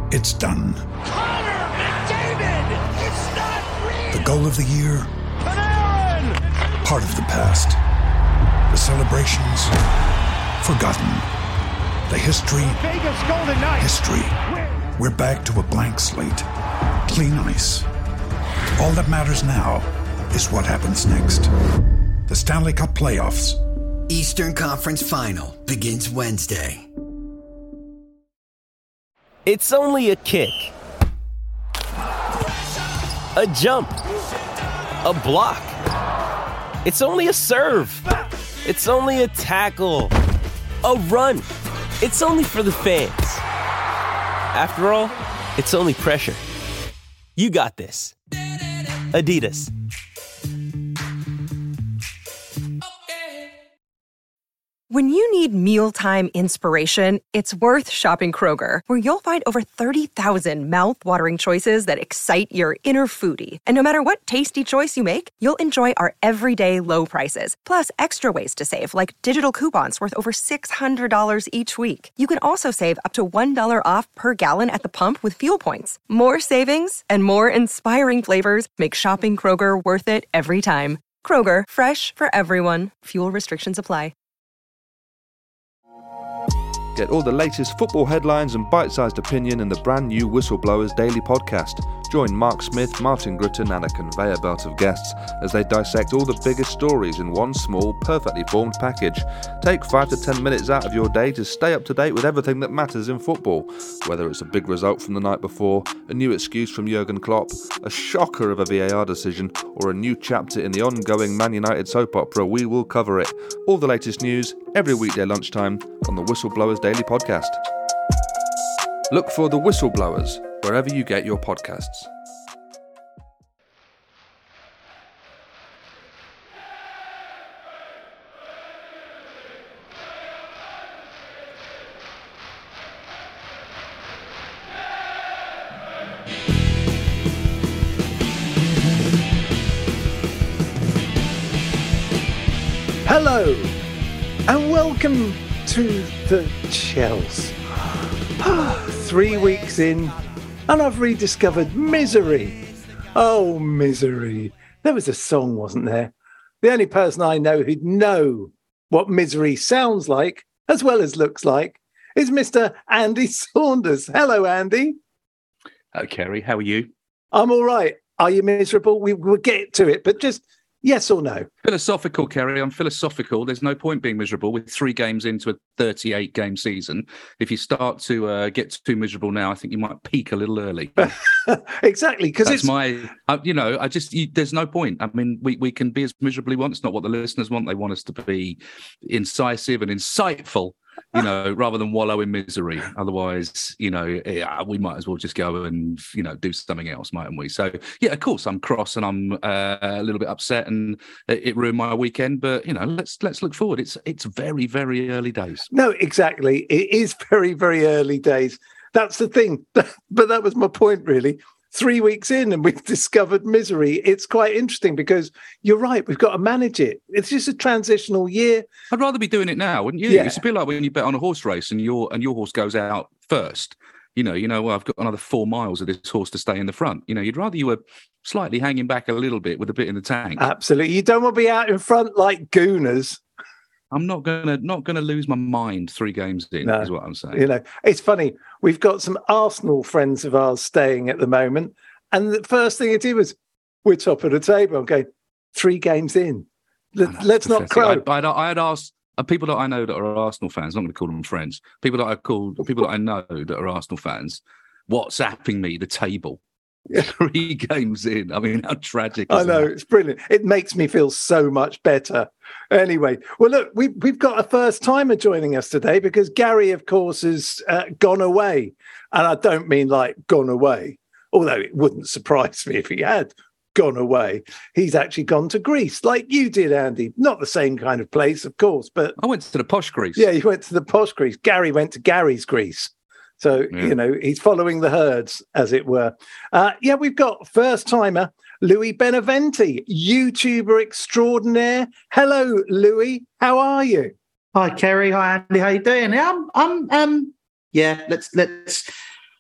It's done. Connor McDavid! It's not real! The goal of the year? Panarin! Part of the past. The celebrations? Forgotten. The history? Vegas Golden Knights! History. We're back to a blank slate. Clean ice. All that matters now is what happens next. The Stanley Cup Playoffs. Eastern Conference Final begins Wednesday. It's only a kick, a jump, a block. It's only a serve. It's only a tackle, a run. It's only for the fans. After all, it's only pressure. You got this. Adidas. When you need mealtime inspiration, it's worth shopping Kroger, where you'll find over 30,000 mouth-watering choices that excite your inner foodie. And no matter what tasty choice you make, you'll enjoy our everyday low prices, plus extra ways to save, like digital coupons worth over $600 each week. You can also save up to $1 off per gallon at the pump with fuel points. More savings and more inspiring flavors make shopping Kroger worth it every time. Kroger, fresh for everyone. Fuel restrictions apply. Get all the latest football headlines and bite-sized opinion in the brand new Whistleblowers Daily podcast. Join Mark Smith, Martin Gritton and a conveyor belt of guests as they dissect all the biggest stories in one small, perfectly formed package. Take 5 to 10 minutes out of your day to stay up to date with everything that matters in football. Whether it's a big result from the night before, a new excuse from Jurgen Klopp, a shocker of a VAR decision, or a new chapter in the ongoing Man United soap opera, we will cover it. All the latest news, every weekday lunchtime on the Whistleblowers Daily podcast. Look for The Whistleblowers wherever you get your podcasts. Hello, and welcome to the Chels. 3 weeks in, and I've rediscovered Misery. Oh, Misery. There was a song, wasn't there? The only person I know who'd know what Misery sounds like, as well as looks like, is Mr. Andy Saunders. Hello, Andy. Hello, Kerry. How are you? I'm all right. Are you miserable? We'll get to it, but just yes or no? Philosophical, Kerry. I'm philosophical. There's no point being miserable with 3 games into a 38-game season. If you start to get too miserable now, I think you might peak a little early. Exactly, because it's there's no point. I mean, we can be as miserable as we want. It's not what the listeners want. They want us to be incisive and insightful, rather than wallow in misery. Otherwise, we might as well just go and, do something else, mightn't we? So, yeah, of course, I'm cross and I'm a little bit upset and it ruined my weekend. But, let's look forward. It's very, very early days. No, exactly. It is very, very early days. That's the thing. But that was my point, really. 3 weeks in and we've discovered Misery. It's quite interesting because you're right. We've got to manage it. It's just a transitional year. I'd rather be doing it now, wouldn't you? Yeah. It's a bit like when you bet on a horse race and your horse goes out first. Well, I've got another 4 miles of this horse to stay in the front. You'd rather you were slightly hanging back a little bit with a bit in the tank. Absolutely. You don't want to be out in front like Gooners. I'm not gonna lose my mind 3 games in, is what I'm saying. It's funny. We've got some Arsenal friends of ours staying at the moment, and the first thing it did was, we're top of the table. I'm going 3 games in. Let's not crow. I had asked people that I know that are Arsenal fans. I'm not going to call them friends. People that I know that are Arsenal fans, WhatsApping me the table. 3 games in. I mean, how tragic is that? I know, it's brilliant. It makes me feel so much better. Anyway, well, look, we've got a first-timer joining us today because Gary, of course, has gone away. And I don't mean like gone away, although it wouldn't surprise me if he had gone away. He's actually gone to Greece, like you did, Andy. Not the same kind of place, of course, but... I went to the posh Greece. Yeah, you went to the posh Greece. Gary went to Gary's Greece. So, he's following the herds, as it were. We've got first-timer Louis Beneventi, YouTuber extraordinaire. Hello, Louis. How are you? Hi, Kerry. Hi, Andy. How you doing? Let's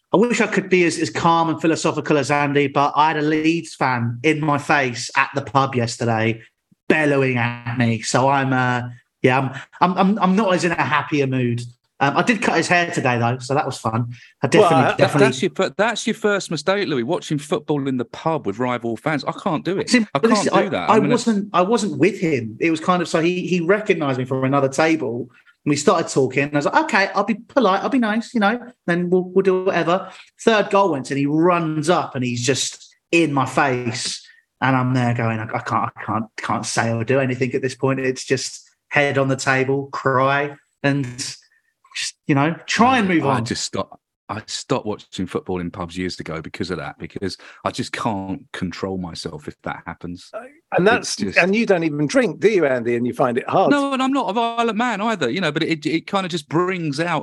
I wish I could be as calm and philosophical as Andy, but I had a Leeds fan in my face at the pub yesterday, bellowing at me. So I'm not as in a happier mood. I did cut his hair today though, so that was fun. That's your first mistake, Louis. Watching football in the pub with rival fans, I can't do it. I can't do that. I wasn't with him. It was kind of so he recognised me from another table. And we started talking. And I was like, okay, I'll be polite. I'll be nice, then we'll do whatever. Third goal went and he runs up and he's just in my face. And I'm there going, I can't say or do anything at this point. It's just head on the table, cry, and just, try and move on. I stopped watching football in pubs years ago because of that, because I just can't control myself if that happens. And you don't even drink, do you, Andy? And you find it hard. No, and I'm not a violent man either, but it kind of just brings out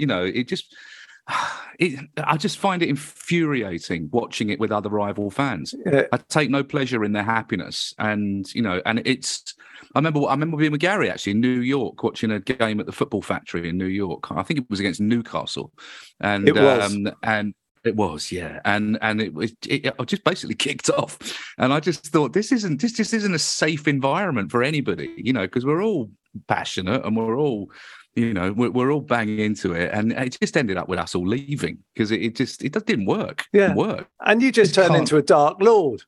I just find it infuriating watching it with other rival fans. Yeah. I take no pleasure in their happiness, and it's. I remember being with Gary actually in New York watching a game at the Football Factory in New York. I think it was against Newcastle, and it was. It was, yeah, and it just basically kicked off, and I just thought this just isn't a safe environment for anybody, because we're all passionate and we're all. We're all banging into it, and it just ended up with us all leaving because it didn't work. Yeah, it didn't work. And you just turned into a Dark Lord.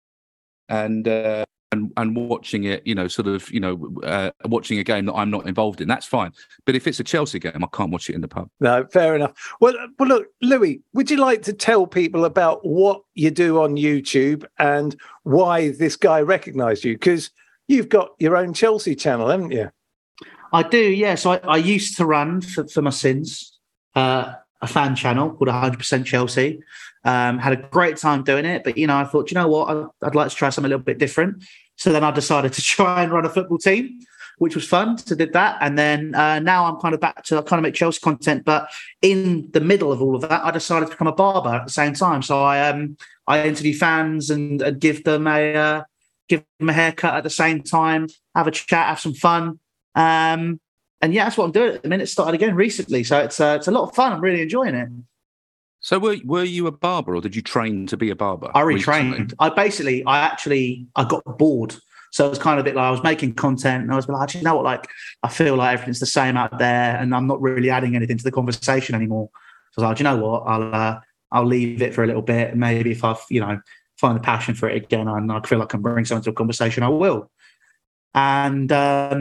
And watching it, watching a game that I'm not involved in, that's fine. But if it's a Chelsea game, I can't watch it in the pub. No, fair enough. Well, look, Louis, would you like to tell people about what you do on YouTube and why this guy recognised you? Because you've got your own Chelsea channel, haven't you? I do, yeah. So I used to run for my sins a fan channel called 100% Chelsea. Had a great time doing it, but I thought, what, I'd like to try something a little bit different. So then I decided to try and run a football team, which was fun. So did that, and then now I'm kind of back to kind of make Chelsea content. But in the middle of all of that, I decided to become a barber at the same time. So I interview fans and give them a haircut at the same time, have a chat, have some fun. And yeah, that's what I'm doing at the minute. It started again recently, so it's a lot of fun. I'm really enjoying it. So were you a barber, or did you train to be a barber? I retrained. I got bored. So it was kind of a bit like I was making content and I was like, I feel like everything's the same out there and I'm not really adding anything to the conversation anymore. So I was like, I'll leave it for a little bit. Maybe if I, find the passion for it again and I feel like I can bring something to a conversation, I will. And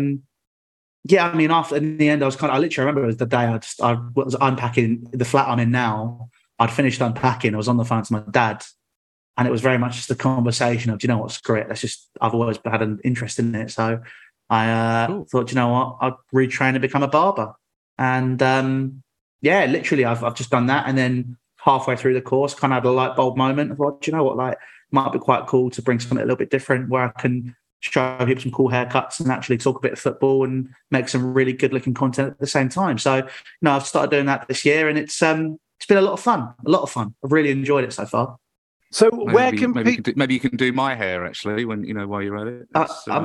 after in the end, I literally remember it was the day I was unpacking the flat I'm in now. I'd finished unpacking. I was on the phone to my dad, and it was very much just a conversation of, screw it. I've always had an interest in it. So I thought, I'd retrain and become a barber. And literally I've just done that. And then halfway through the course, kind of had a light bulb moment. I thought, it might be quite cool to bring something a little bit different where I can show people some cool haircuts and actually talk a bit of football and make some really good looking content at the same time. So, I've started doing that this year, and it's been a lot of fun. I've really enjoyed it so far. So maybe you can do my hair actually while you're at it.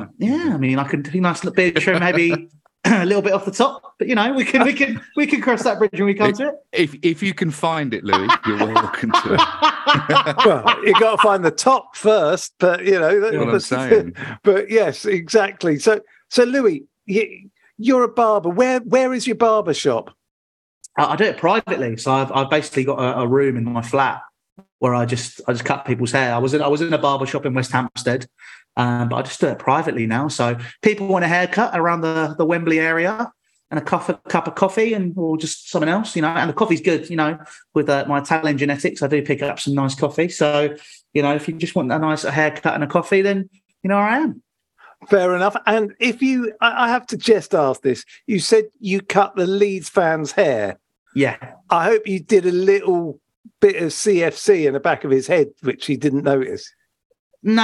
I can do a nice little beard trim, maybe a little bit off the top, but we can cross that bridge when we come to it. If you can find it, Louis, you're welcome to it. Well, you got to find the top first, but that's what I'm saying. But yes, exactly. So Louis, you're a barber. Where is your barber shop? I do it privately. So I've basically got a room in my flat where I just cut people's hair. I was in a barber shop in West Hampstead, but I just do it privately now. So people want a haircut around the Wembley area and a cup of coffee or just something else, and the coffee's good, with my Italian genetics, I do pick up some nice coffee. So, if you just want a nice haircut and a coffee, then, where I am. Fair enough. And I have to just ask this, you said you cut the Leeds fans' hair. Yeah. I hope you did a little bit of CFC in the back of his head, which he didn't notice. No.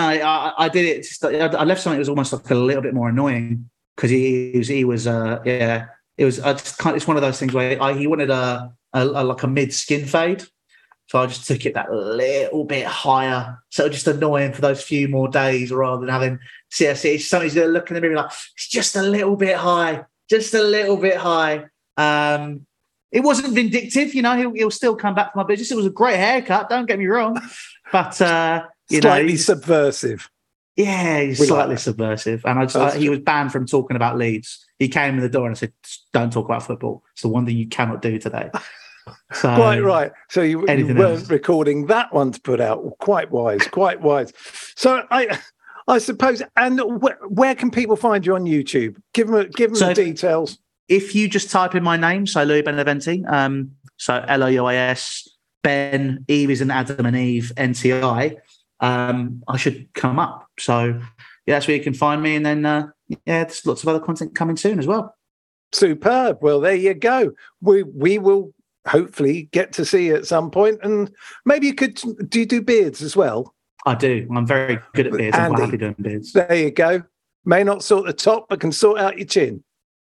I did it. I left something that was almost like a little bit more annoying because he was it was it's one of those things where he wanted a mid skin fade. So I just took it that little bit higher. So just annoying for those few more days rather than having CFC. Somebody's going to look in the mirror like, it's just a little bit high. it wasn't vindictive. He'll still come back for my business. It was a great haircut. Don't get me wrong, but slightly subversive. Yeah, he's slightly subversive. And he was banned from talking about Leeds. He came in the door and said, "Don't talk about football. It's the one thing you cannot do today." So, quite right. So you weren't recording that one to put out. Quite wise. So I suppose. And where can people find you on YouTube? Give them the details. If you just type in my name, so Louis Beneventi, so Louis, Ben, Eve is an Adam and Eve, NTI, I should come up. So that's where you can find me. And then, there's lots of other content coming soon as well. Superb. Well, there you go. We will hopefully get to see you at some point. And maybe you could, do you do beards as well? I do. I'm very good at beards. I'm happy doing beards. There you go. May not sort the top, but can sort out your chin.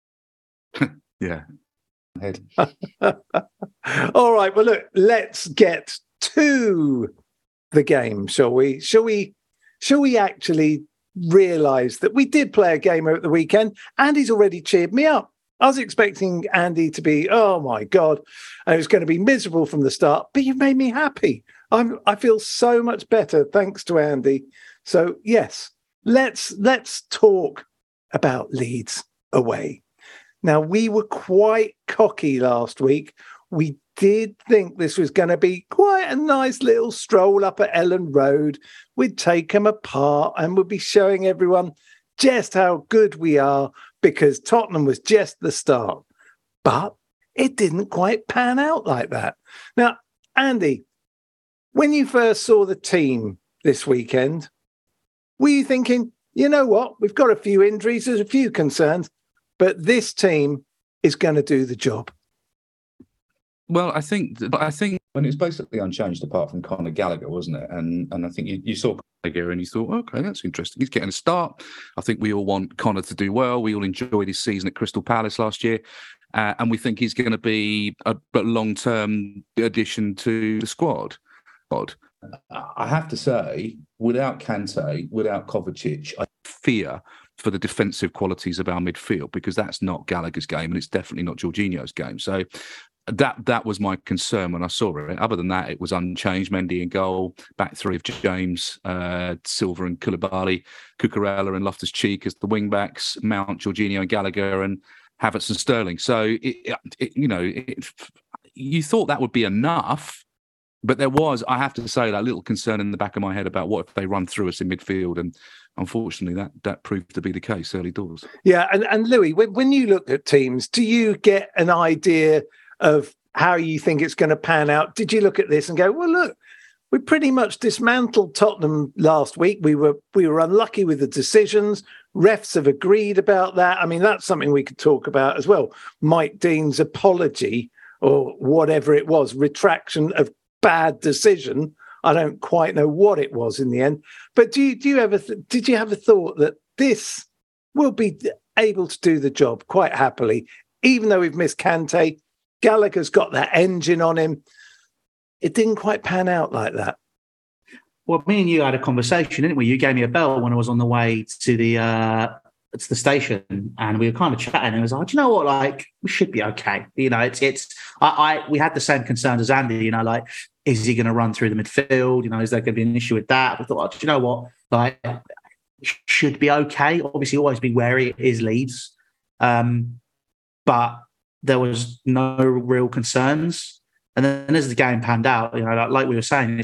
Yeah. Head. All right. Well, look, let's get to the game, shall we? Shall we actually realise that we did play a game at the weekend? Andy's already cheered me up. I was expecting Andy to be, oh my God, and it was going to be miserable from the start, but you made me happy. I feel so much better thanks to Andy. So yes, let's talk about Leeds away. Now, we were quite cocky last week. We did think this was going to be quite a nice little stroll up at Ellen Road. We'd take them apart and we'd be showing everyone just how good we are because Tottenham was just the start. But it didn't quite pan out like that. Now, Andy, when you first saw the team this weekend, were you thinking, you know what, we've got a few injuries, there's a few concerns, but this team is going to do the job? Well, I think when it's basically unchanged apart from Conor Gallagher, wasn't it? And I think you saw Gallagher and you thought, okay, that's interesting. He's getting a start. I think we all want Conor to do well. We all enjoyed his season at Crystal Palace last year. And we think he's going to be a long-term addition to the squad. I have to say, without Kante, without Kovacic, I fear for the defensive qualities of our midfield because that's not Gallagher's game and it's definitely not Jorginho's game. So that was my concern when I saw it. Other than that, it was unchanged. Mendy in goal, back three of James, Silva and Koulibaly, Cucurella and Loftus-Cheek as the wing-backs, Mount, Jorginho and Gallagher and Havertz and Sterling. So, you thought that would be enough. But there was, I have to say, that little concern in the back of my head about what if they run through us in midfield. And unfortunately, that proved to be the case early doors. Yeah. And Louis, when you look at teams, do you get an idea of how you think it's going to pan out? Did you look at this and go, well, look, we pretty much dismantled Tottenham last week. We were unlucky with the decisions. Refs have agreed about that. I mean, that's something we could talk about as well. Mike Dean's apology or whatever it was, retraction of bad decision. I don't quite know what it was in the end. But did you have a thought that this will be able to do the job quite happily, even though we've missed Kante? Gallagher's got that engine on him. It didn't quite pan out like that. Well, me and you had a conversation, didn't we? You gave me a bell when I was on the way to the station, and we were kind of chatting. And I was like, do you know what? Like, we should be okay. You know, we had the same concerns as Andy. You know, like, is he going to run through the midfield? You know, is there going to be an issue with that? We thought, do you know what? Like, should be okay. Obviously, always be wary. It is Leeds, but there was no real concerns. And then as the game panned out, you know, like we were saying,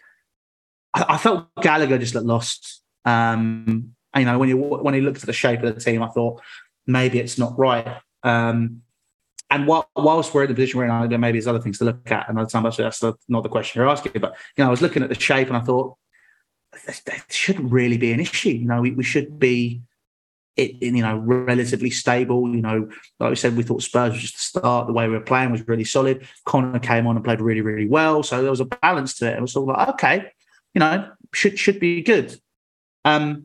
I felt Gallagher just looked lost. You know, when he looked at the shape of the team, I thought maybe it's not right. And whilst we're in the position we're in, maybe there's other things to look at. And that's not the question you're asking. But you know, I was looking at the shape and I thought there shouldn't really be an issue. You know, we should be, relatively stable. You know, like we said, we thought Spurs was just the start. The way we were playing was really solid. Conor came on and played really, really well. So there was a balance to it. It was sort of like, okay, you know, should be good. And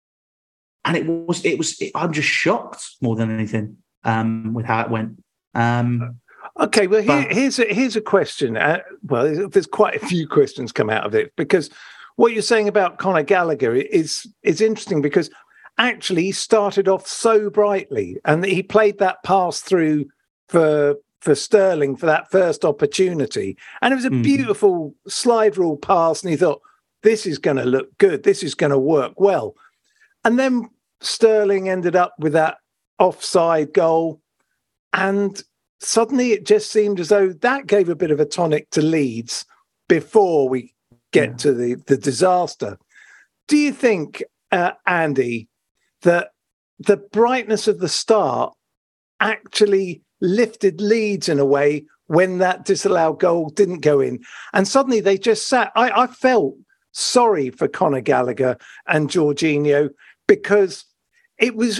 it was. I'm just shocked more than anything with how it went. Okay, well, here's a question. Well, there's quite a few questions come out of it because what you're saying about Conor Gallagher is interesting because actually he started off so brightly and he played that pass through for for Sterling for that first opportunity. And it was a beautiful slide rule pass. And he thought, this is going to look good. This is going to work well. And then Sterling ended up with that offside goal. And suddenly it just seemed as though that gave a bit of a tonic to Leeds before we get to the disaster. Do you think, Andy, that the brightness of the start actually lifted Leeds in a way when that disallowed goal didn't go in? And suddenly they just sat. I felt sorry for Conor Gallagher and Jorginho because it was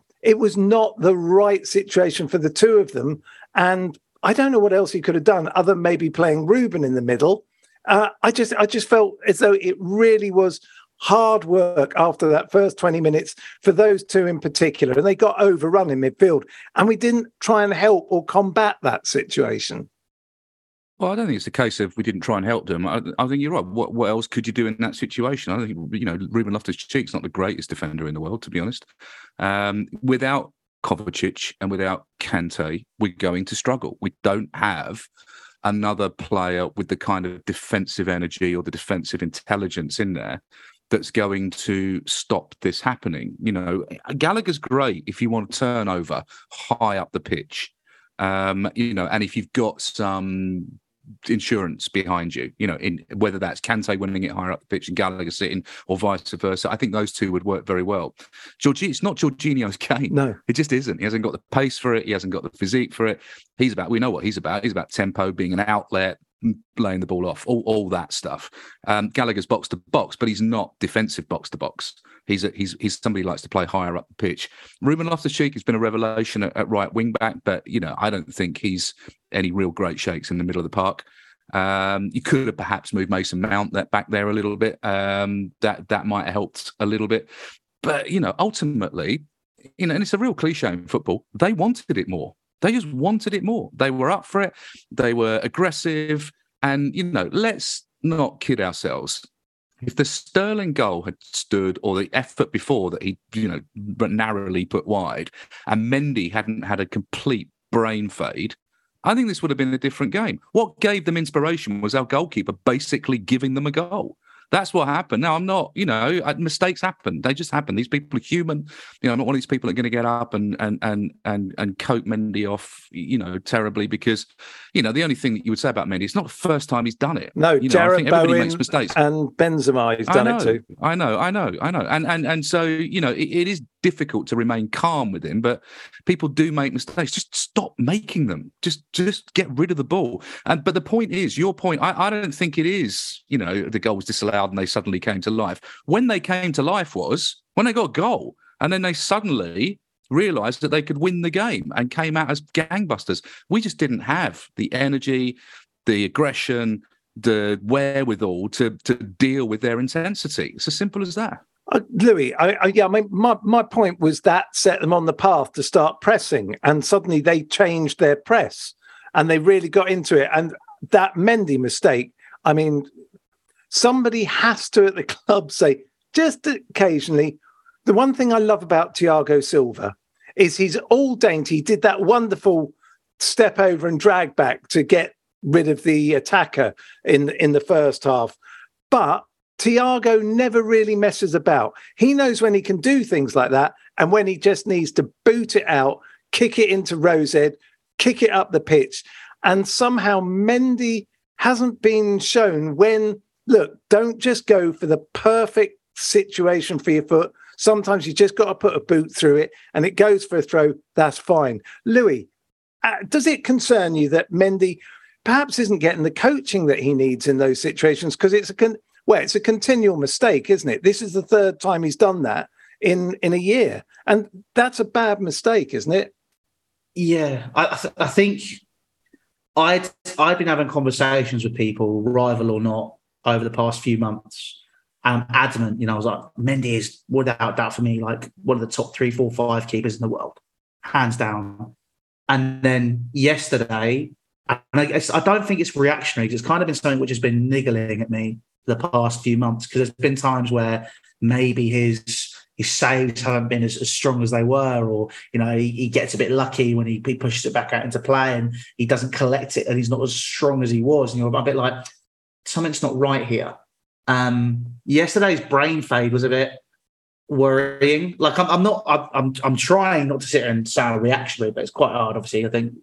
not the right situation for the two of them. And I don't know what else he could have done other than maybe playing Ruben in the middle. I just felt as though it really was hard work after that first 20 minutes for those two in particular. And they got overrun in midfield. And we didn't try and help or combat that situation. Well, I don't think it's a case of we didn't try and help them. I think you're right. What else could you do in that situation? I think, Ruben Loftus-Cheek's not the greatest defender in the world, to be honest. Without Kovacic and without Kante, we're going to struggle. We don't have another player with the kind of defensive energy or the defensive intelligence in there that's going to stop this happening. Gallagher's great if you want to turn over high up the pitch, and if you've got some insurance behind you, in whether that's Kante winning it higher up the pitch and Gallagher sitting or vice versa. I think those two would work very well. It's not Jorginho's game. No, it just isn't. He hasn't got the pace for it. He hasn't got the physique for it. We know what he's about. He's about tempo, being an outlet, laying the ball off, all that stuff. Gallagher's box to box, but he's not defensive box to box. He's somebody who likes to play higher up the pitch. Ruben Loftus-Cheek has been a revelation at right wing back, but I don't think he's any real great shakes in the middle of the park. You could have perhaps moved Mason Mount back there a little bit. That might have helped a little bit, but ultimately, and it's a real cliche in football. They wanted it more. They just wanted it more. They were up for it. They were aggressive. And, let's not kid ourselves. If the Sterling goal had stood, or the effort before that he, narrowly put wide, and Mendy hadn't had a complete brain fade, I think this would have been a different game. What gave them inspiration was our goalkeeper basically giving them a goal. That's what happened. Now, I'm not, mistakes happen. They just happen. These people are human. I'm not one of these people that are going to get up and coat Mendy off, terribly, because, the only thing that you would say about Mendy, it's not the first time he's done it. No, Jarrod Bowen makes mistakes. And Benzema, he's done it too. I know. And so, it is difficult to remain calm with him, but people do make mistakes. Just stop making them. Just get rid of the ball. But the point is, your point, I don't think it is, the goal was disallowed and they suddenly came to life. When they came to life was when they got a goal, and then they suddenly realised that they could win the game and came out as gangbusters. We just didn't have the energy, the aggression, the wherewithal to deal with their intensity. It's as simple as that. Louis, my point was that set them on the path to start pressing, and suddenly they changed their press and they really got into it. And that Mendy mistake, somebody has to at the club say, just occasionally, the one thing I love about Thiago Silva is he's all dainty. He did that wonderful step over and drag back to get rid of the attacker in the first half. But Thiago never really messes about. He knows when he can do things like that and when he just needs to boot it out, kick it into Rosed, kick it up the pitch. And somehow Mendy hasn't been shown when, look, don't just go for the perfect situation for your foot. Sometimes you just got to put a boot through it and it goes for a throw. That's fine. Louis, does it concern you that Mendy perhaps isn't getting the coaching that he needs in those situations? Because it's a continual mistake, isn't it? This is the third time he's done that in a year. And that's a bad mistake, isn't it? Yeah, I think I've been having conversations with people, rival or not, over the past few months. And I'm adamant, I was like, Mendy is, without doubt for me, like one of the top 3, 4, 5 keepers in the world, hands down. And then yesterday, and I don't think it's reactionary, because it's kind of been something which has been niggling at me the past few months, because there's been times where maybe his his saves haven't been as strong as they were, or he gets a bit lucky when he pushes it back out into play and he doesn't collect it and he's not as strong as he was. And you're a bit like, something's not right here. Yesterday's brain fade was a bit worrying. Like I'm trying not to sit and sound reactionary, but it's quite hard. Obviously, I think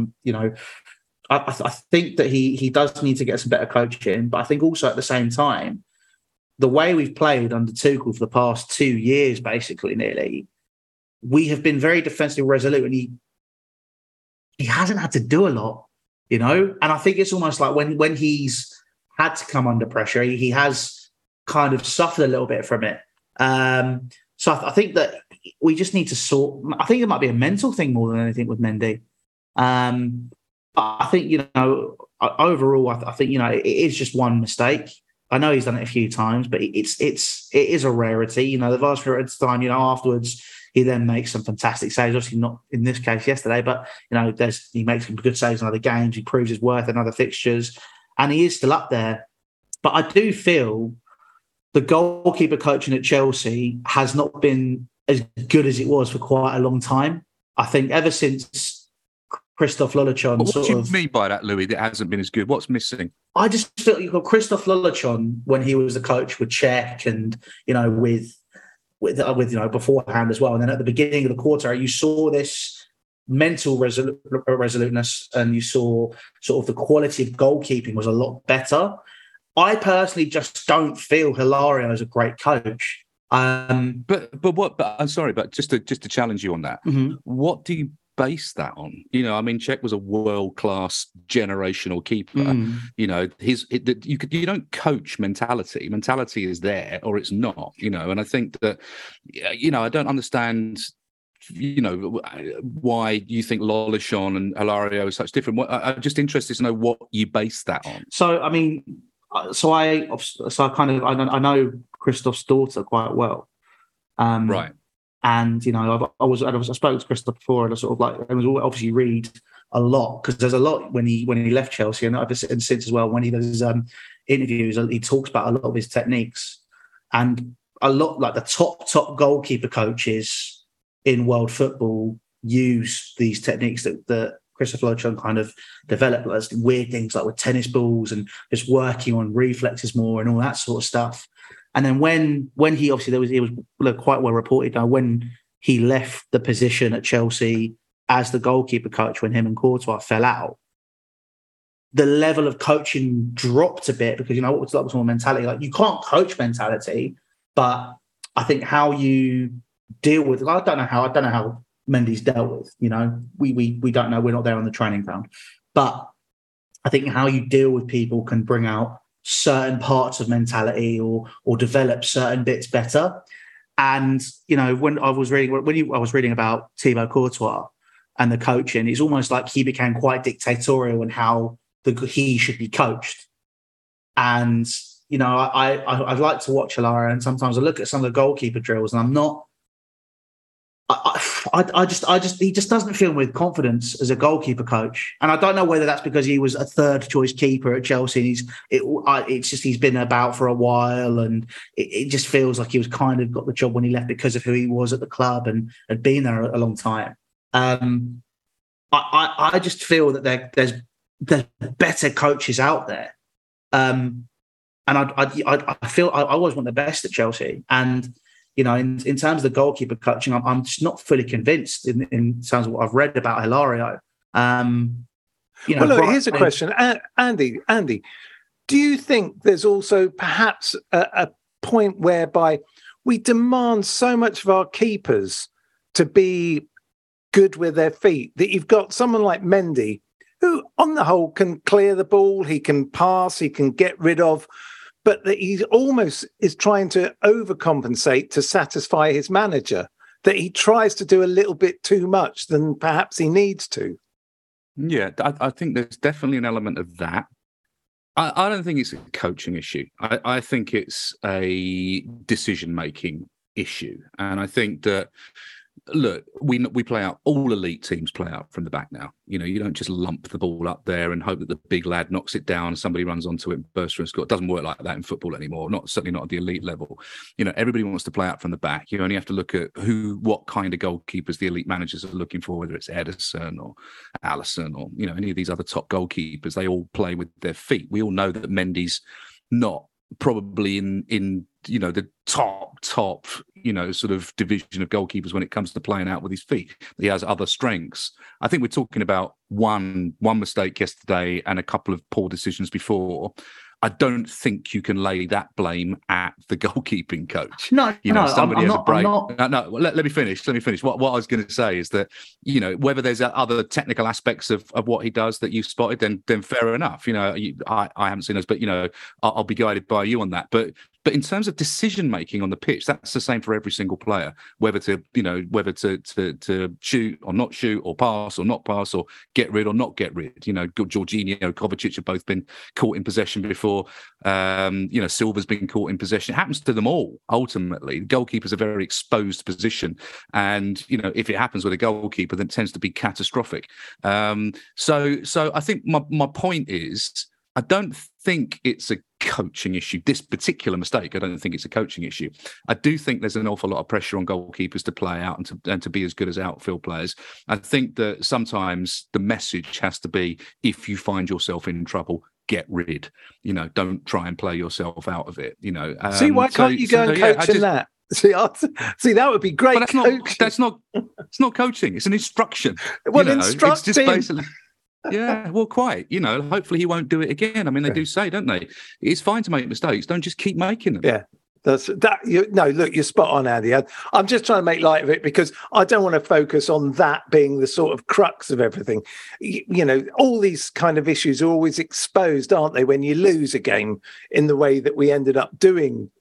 I think that he does need to get some better coaching, but I think also at the same time, the way we've played under Tuchel for the past 2 years, basically nearly, we have been very defensively resolute, and he hasn't had to do a lot, And I think it's almost like when he's had to come under pressure, he has kind of suffered a little bit from it. So I think that we just need to sort. I think it might be a mental thing more than anything with Mendy. I think overall, I think it is just one mistake. I know he's done it a few times, but it is a rarity. The vast majority of the time, afterwards he then makes some fantastic saves. Obviously not in this case yesterday, but he makes some good saves in other games. He proves his worth in other fixtures, and he is still up there. But I do feel the goalkeeper coaching at Chelsea has not been as good as it was for quite a long time. I think ever since Christophe Lolachon. What do you mean by that, Louis? That hasn't been as good. What's missing? I just feel you've got Christophe Lolachon when he was the coach with Czech and with beforehand as well. And then at the beginning of the quarter, you saw this mental resoluteness, and you saw sort of the quality of goalkeeping was a lot better. I personally just don't feel Hilario is a great coach. But I'm sorry, but just to challenge you on that, what do you base that on? Cech was a world-class generational keeper. You don't coach mentality. Mentality is there or it's not. And I think that I don't understand why you think Lolachon and Hilario are such different. I'm just interested to know what you base that on. So I know Christoph's daughter quite well. Right. And I spoke to Christoph before, and I sort of obviously read a lot, because there's a lot when he left Chelsea, and since as well, when he does interviews, he talks about a lot of his techniques, and a lot like the top goalkeeper coaches in world football use these techniques that Christophe Lolachon kind of developed, like weird things like with tennis balls and just working on reflexes more and all that sort of stuff. And then when he obviously it was quite well reported now when he left the position at Chelsea as the goalkeeper coach, when him and Courtois fell out, the level of coaching dropped a bit, because what was more mentality. Like, you can't coach mentality, but I think how you deal with it. I don't know how Mendy's dealt with. We don't know. We're not there on the training ground, but I think how you deal with people can bring out certain parts of mentality or develop certain bits better. And when I was reading about Thibaut Courtois and the coaching, it's almost like he became quite dictatorial in how he should be coached. And I like to watch Hilario, and sometimes I look at some of the goalkeeper drills, and I'm not. He just doesn't feel with confidence as a goalkeeper coach, and I don't know whether that's because he was a third choice keeper at Chelsea. He's been about for a while, and it just feels like he was kind of got the job when he left because of who he was at the club and had been there a long time. I just feel that there's better coaches out there, and I feel I always want the best at Chelsea. And in terms of the goalkeeper coaching, I'm just not fully convinced in terms of what I've read about Hilario. Here's a question. Andy, do you think there's also perhaps a point whereby we demand so much of our keepers to be good with their feet that you've got someone like Mendy, who on the whole can clear the ball, he can pass, he can get rid of, but that he almost is trying to overcompensate to satisfy his manager, that he tries to do a little bit too much than perhaps he needs to? Yeah, I think there's definitely an element of that. I don't think it's a coaching issue. I think it's a decision-making issue. And I think that, look, we play out, all elite teams play out from the back now. You know, you don't just lump the ball up there and hope that the big lad knocks it down, somebody runs onto it and bursts through and scores. It doesn't work like that in football anymore, certainly not at the elite level. You know, everybody wants to play out from the back. You only have to look at what kind of goalkeepers the elite managers are looking for, whether it's Ederson or Alisson or, you know, any of these other top goalkeepers. They all play with their feet. We all know that Mendy's not probably in you know, the top you know, sort of division of goalkeepers when it comes to playing out with his feet. He has other strengths. I think we're talking about one mistake yesterday and a couple of poor decisions before. I don't think you can lay that blame at the goalkeeping coach. No, you know, no, somebody I'm has not, a break. No. Let me finish. What I was going to say is that, you know, whether there's other technical aspects of what he does that you've spotted, then fair enough. You know, I haven't seen those, but, you know, I'll be guided by you on that. But in terms of decision making on the pitch, that's the same for every single player. Whether to shoot or not shoot, or pass or not pass, or get rid or not get rid. You know, Jorginho, Kovacic have both been caught in possession before. You know, Silva's been caught in possession. It happens to them all. Ultimately, the goalkeeper's a very exposed position, and, you know, if it happens with a goalkeeper, then it tends to be catastrophic. So I think my point is, I don't think it's a coaching issue. This particular mistake, I don't think it's a coaching issue. I do think there's an awful lot of pressure on goalkeepers to play out and to be as good as outfield players. I think that sometimes the message has to be, if you find yourself in trouble, get rid. You know, don't try and play yourself out of it. You know, see, why can't you go and coach in that? See, that would be great. It's not coaching. It's an instruction. Well, you know, instructing. It's just basically. Yeah, well, quite. You know, hopefully he won't do it again. I mean, they do say, don't they? It's fine to make mistakes. Don't just keep making them. Yeah, look, you're spot on, Andy. I'm just trying to make light of it because I don't want to focus on that being the sort of crux of everything. You know, all these kind of issues are always exposed, aren't they, when you lose a game in the way that we ended up doing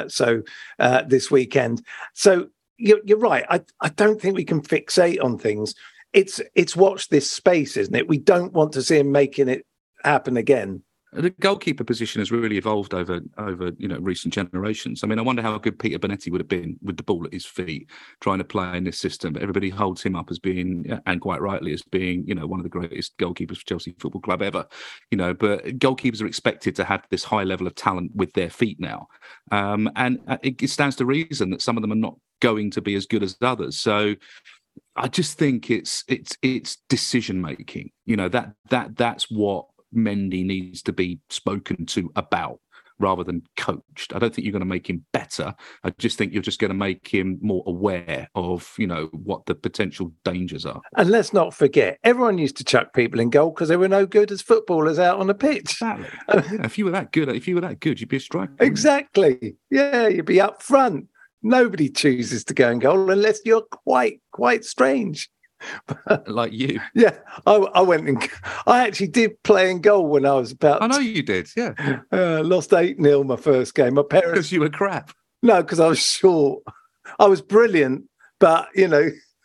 this weekend. So you're right. I don't think we can fixate on things. It's watch this space, isn't it? We don't want to see him making it happen again. The goalkeeper position has really evolved over you know, recent generations. I mean, I wonder how good Peter Bonetti would have been with the ball at his feet, trying to play in this system. But everybody holds him up as being, and quite rightly, as being, you know, one of the greatest goalkeepers for Chelsea Football Club ever. You know, but goalkeepers are expected to have this high level of talent with their feet now, and it stands to reason that some of them are not going to be as good as others. So I just think it's decision making. You know, that's what Mendy needs to be spoken to about, rather than coached. I don't think you're going to make him better. I just think you're just going to make him more aware of, you know, what the potential dangers are. And let's not forget, everyone used to chuck people in goal because they were no good as footballers out on the pitch. Exactly. Yeah, if you were that good, you'd be a striker. Exactly. Yeah, you'd be up front. Nobody chooses to go in goal unless you're quite strange. Like you. Yeah, I went in. I actually did play in goal when I was about. I know you did. Yeah. Lost 8-0 my first game. My parents. Because you were crap. No, because I was short. I was brilliant, but you know,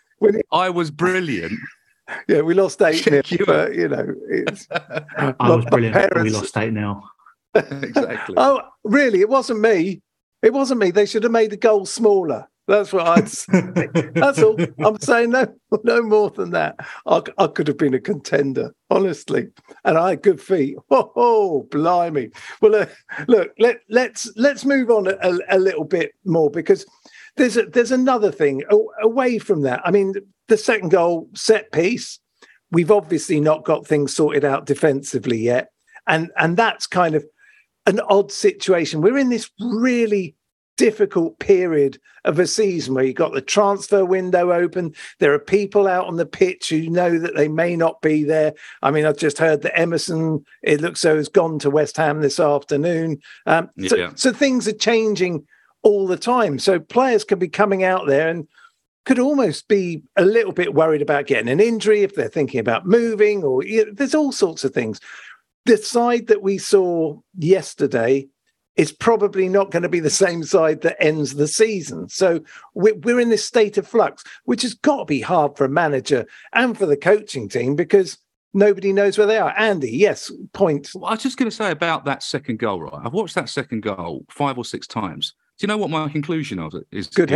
I was brilliant. Yeah, we lost 8-0, but you know, it's. I was brilliant. But we lost 8-0. Exactly. Oh, really? It wasn't me. It wasn't me. They should have made the goal smaller. That's what I'd say. That's all. I'm saying no more than that. I could have been a contender, honestly. And I had good feet. Oh, blimey. Well, look, let's move on a little bit more, because there's another thing away from that. I mean, the second goal, set piece, we've obviously not got things sorted out defensively yet. And that's kind of an odd situation. We're in this really difficult period of a season where you've got the transfer window open. There are people out on the pitch who know that they may not be there. I mean, I've just heard that Emerson, it looks so, has gone to West Ham this afternoon. So things are changing all the time. So players could be coming out there and could almost be a little bit worried about getting an injury if they're thinking about moving, or there's all sorts of things. The side that we saw yesterday is probably not going to be the same side that ends the season. So we're in this state of flux, which has got to be hard for a manager and for the coaching team, because nobody knows where they are. Andy, yes, point. Well, I was just going to say about that second goal, right? I've watched that second goal 5 or 6 times. Do you know what my conclusion of it is? Good header?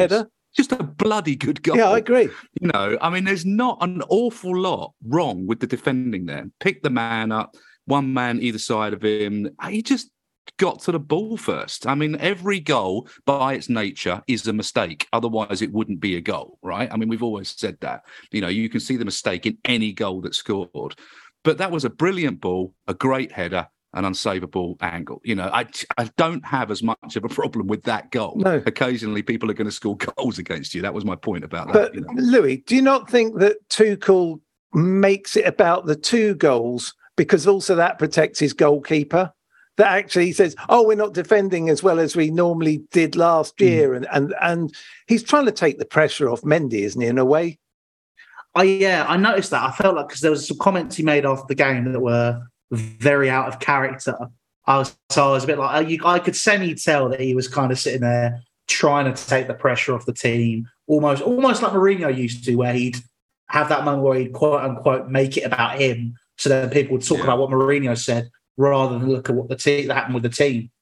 just a bloody good goal. Yeah, I agree. You know, I mean, there's not an awful lot wrong with the defending there. Pick the man up, one man either side of him. He just got to the ball first. I mean, every goal by its nature is a mistake. Otherwise, it wouldn't be a goal, right? I mean, we've always said that. You know, you can see the mistake in any goal that's scored. But that was a brilliant ball, a great header, an unsavable angle. You know, I don't have as much of a problem with that goal. No. Occasionally, people are going to score goals against you. That was my point about that. But, you know? Louis, do you not think that Tuchel makes it about the 2 goals because also that protects his goalkeeper? That actually says, oh, we're not defending as well as we normally did last year. And he's trying to take the pressure off Mendy, isn't he, in a way? Yeah, I noticed that. I felt like, because there was some comments he made after the game that were very out of character. I was a bit like, I could semi-tell that he was kind of sitting there trying to take the pressure off the team, almost like Mourinho used to, where he'd have that moment where he'd quote unquote make it about him, so then people would talk about what Mourinho said rather than look at what that happened with the team.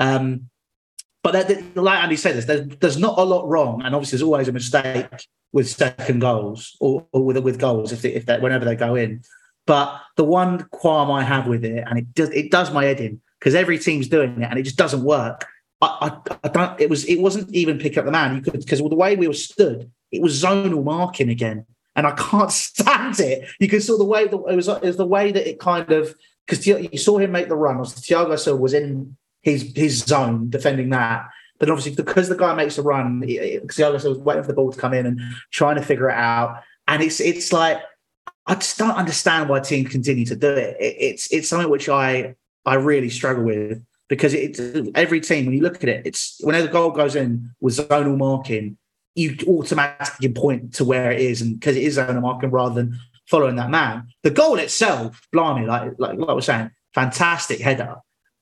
But like Andy said, there's not a lot wrong, and obviously there's always a mistake with second goals or with goals if whenever they go in. But the one qualm I have with it, and it does my head in, because every team's doing it and it just doesn't work. I don't. It wasn't even pick up the man. You could, because the way we were stood, it was zonal marking again, and I can't stand it. You can saw the way that it was the way that it kind of, because you saw him make the run. Thiago Silva was in his zone defending that. But obviously, because the guy makes the run, Thiago Silva was waiting for the ball to come in and trying to figure it out. And it's like, I just don't understand why teams continue to do it. It's something which I really struggle with, because every team, when you look at it, it's whenever the goal goes in with zonal marking, you automatically point to where it is, and because it is zonal marking rather than following that man. The goal itself, blimey, like I was saying, fantastic header.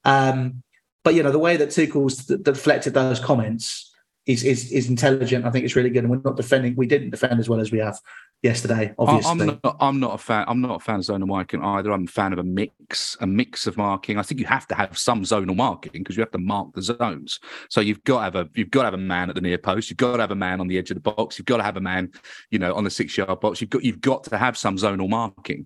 But you know, the way that Tuchel's deflected those comments is intelligent. I think it's really good, and we're not defending. We didn't defend as well as we have yesterday. Obviously, I'm not a fan. I'm not a fan of zonal marking either. I'm a fan of a mix of marking. I think you have to have some zonal marking because you have to mark the zones. So you've got to have a man at the near post. You've got to have a man on the edge of the box. You've got to have a man, you know, on the 6-yard box. You've got to have some zonal marking.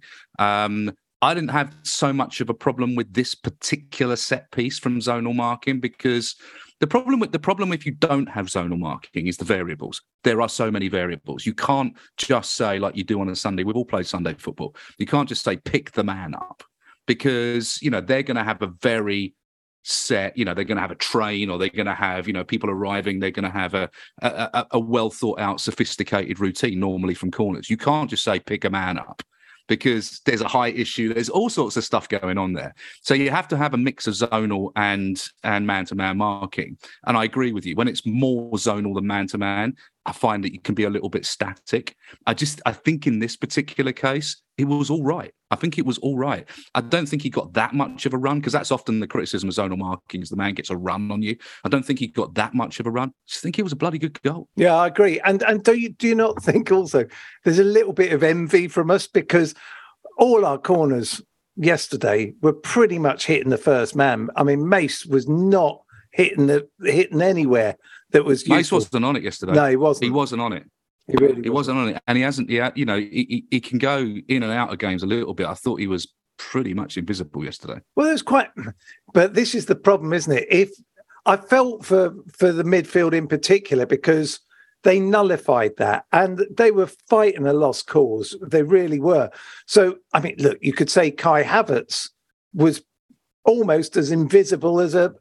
I didn't have so much of a problem with this particular set piece from zonal marking, because the problem if you don't have zonal marking is the variables. There are so many variables. You can't just say, like you do on a Sunday, we've all played Sunday football, you can't just say pick the man up, because, you know, they're going to have a very set, you know, they're going to have a train, or they're going to have, you know, people arriving, they're going to have a well thought out, sophisticated routine normally from corners. You can't just say pick a man up, because there's a height issue. There's all sorts of stuff going on there. So you have to have a mix of zonal and man-to-man marking. And I agree with you. When it's more zonal than man-to-man, I find that it can be a little bit static. I think in this particular case, it was all right. I think it was all right. I don't think he got that much of a run, because that's often the criticism of zonal marking, is the man gets a run on you. I don't think he got that much of a run. I just think it was a bloody good goal. Yeah, I agree. And do you not think also there's a little bit of envy from us, because all our corners yesterday were pretty much hitting the first man. I mean, Mace was not hitting anywhere that was useful. Mace wasn't on it yesterday. No, he wasn't. He wasn't on it. He wasn't on it, and he hasn't. You know, he can go in and out of games a little bit. I thought he was pretty much invisible yesterday. Well, it's quite. But this is the problem, isn't it? If I felt for the midfield in particular, because they nullified that, and they were fighting a lost cause. They really were. So, I mean, look, you could say Kai Havertz was almost as invisible as a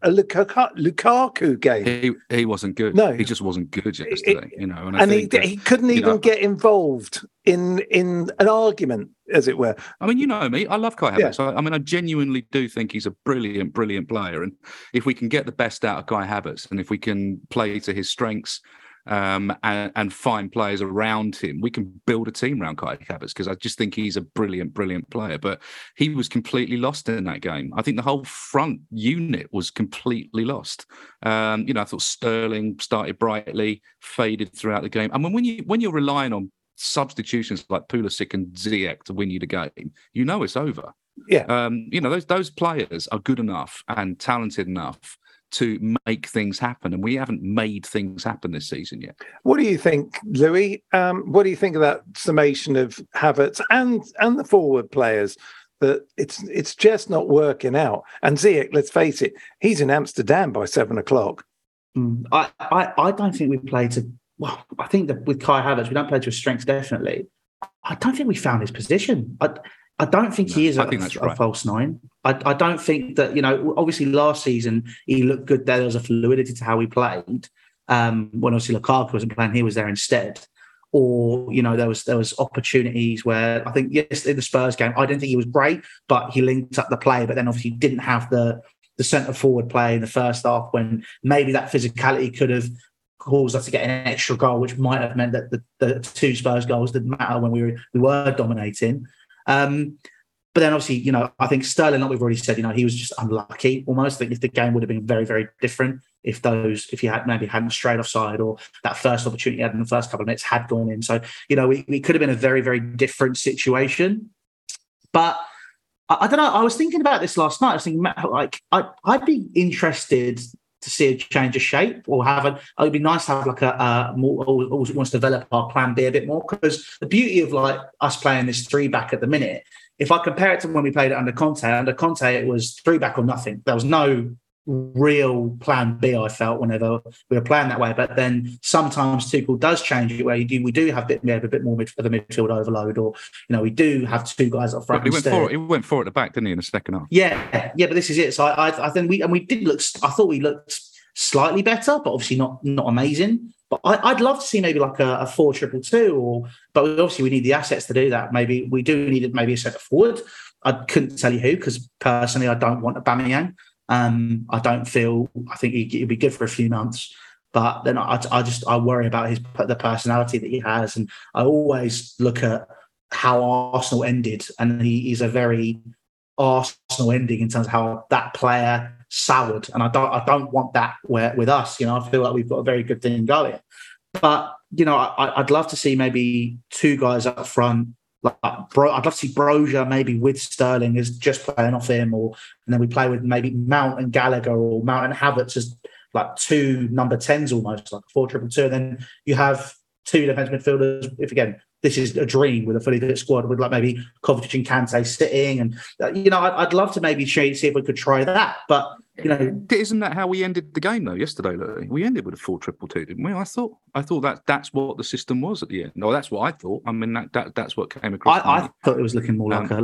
Lukaku game. He wasn't good. No, he just wasn't good yesterday. You know, and he couldn't even get involved in an argument, as it were. I mean, you know me, I love Kai Havertz. Yeah. I mean, I genuinely do think he's a brilliant player. And if we can get the best out of Kai Havertz, and if we can play to his strengths, and find players around him, we can build a team around Kai Havertz, because I just think he's a brilliant player. But he was completely lost in that game. I think the whole front unit was completely lost. You know, I thought Sterling started brightly, faded throughout the game. I mean, when you're relying on substitutions like Pulisic and Ziyech to win you the game, you know it's over. Yeah. You know, those players are good enough and talented enough to make things happen, and we haven't made things happen this season yet. What do you think, Louis? What do you think of that summation of Havertz and the forward players? That it's just not working out. And Ziyech, let's face it, he's in Amsterdam by 7:00. I don't think we played to. Well, I think that with Kai Havertz, we don't play to his strengths. Definitely, I don't think we found his position. I don't think he is a false nine. I don't think that, obviously last season he looked good there. There was a fluidity to how he played. When obviously Lukaku wasn't playing, he was there instead. Or, there was opportunities where I think, yes, in the Spurs game, I didn't think he was great, but he linked up the play, but then obviously didn't have the centre forward play in the first half when maybe that physicality could have caused us to get an extra goal, which might have meant that the two Spurs goals didn't matter when we were dominating. But then obviously, I think Sterling, like we've already said, he was just unlucky almost. I think if the game would have been very, very different if he hadn't strayed offside, or that first opportunity he had in the first couple of minutes had gone in. So, we could have been a very, very different situation. But I don't know. I was thinking about this last night. I was thinking, like, I'd be interested to see a change of shape, or it'd be nice to have like a more, always wants to develop our plan B a bit more, because the beauty of like us playing this 3-back at the minute, if I compare it to when we played it under Conte it was 3-back or nothing. There was no real plan B, I felt, whenever we were playing that way. But then sometimes Tuchel does change it where we do have a bit more of a midfield overload, or we do have two guys up front. He went for it at the back, didn't he, in the second half? Yeah, but this is it. So I think we did look. I thought we looked slightly better, but obviously not amazing. But I'd love to see maybe like a 4-2-2, but obviously we need the assets to do that. Maybe we do need maybe a centre forward. I couldn't tell you who, because personally I don't want Aubameyang. I think he'd be good for a few months, but then I worry about the personality that he has, and I always look at how Arsenal ended, and he's a very Arsenal ending in terms of how that player soured, and I don't want that with us. I feel like we've got a very good thing going, but I'd love to see maybe two guys up front. I'd love to see Broja maybe with Sterling as just playing off him, and then we play with maybe Mount and Gallagher, or Mount and Havertz as like two number 10s almost, like 4-2-2. And then you have two defence midfielders. If again, this is a dream with a fully fit squad with like maybe Kovacic and Kante sitting, and I'd love to maybe see if we could try that, but. Isn't that how we ended the game though yesterday, Louis? We ended with a 4-2-2, didn't we? I thought that's what the system was at the end. No, that's what I thought. I mean, that's what came across. I thought it was looking more like a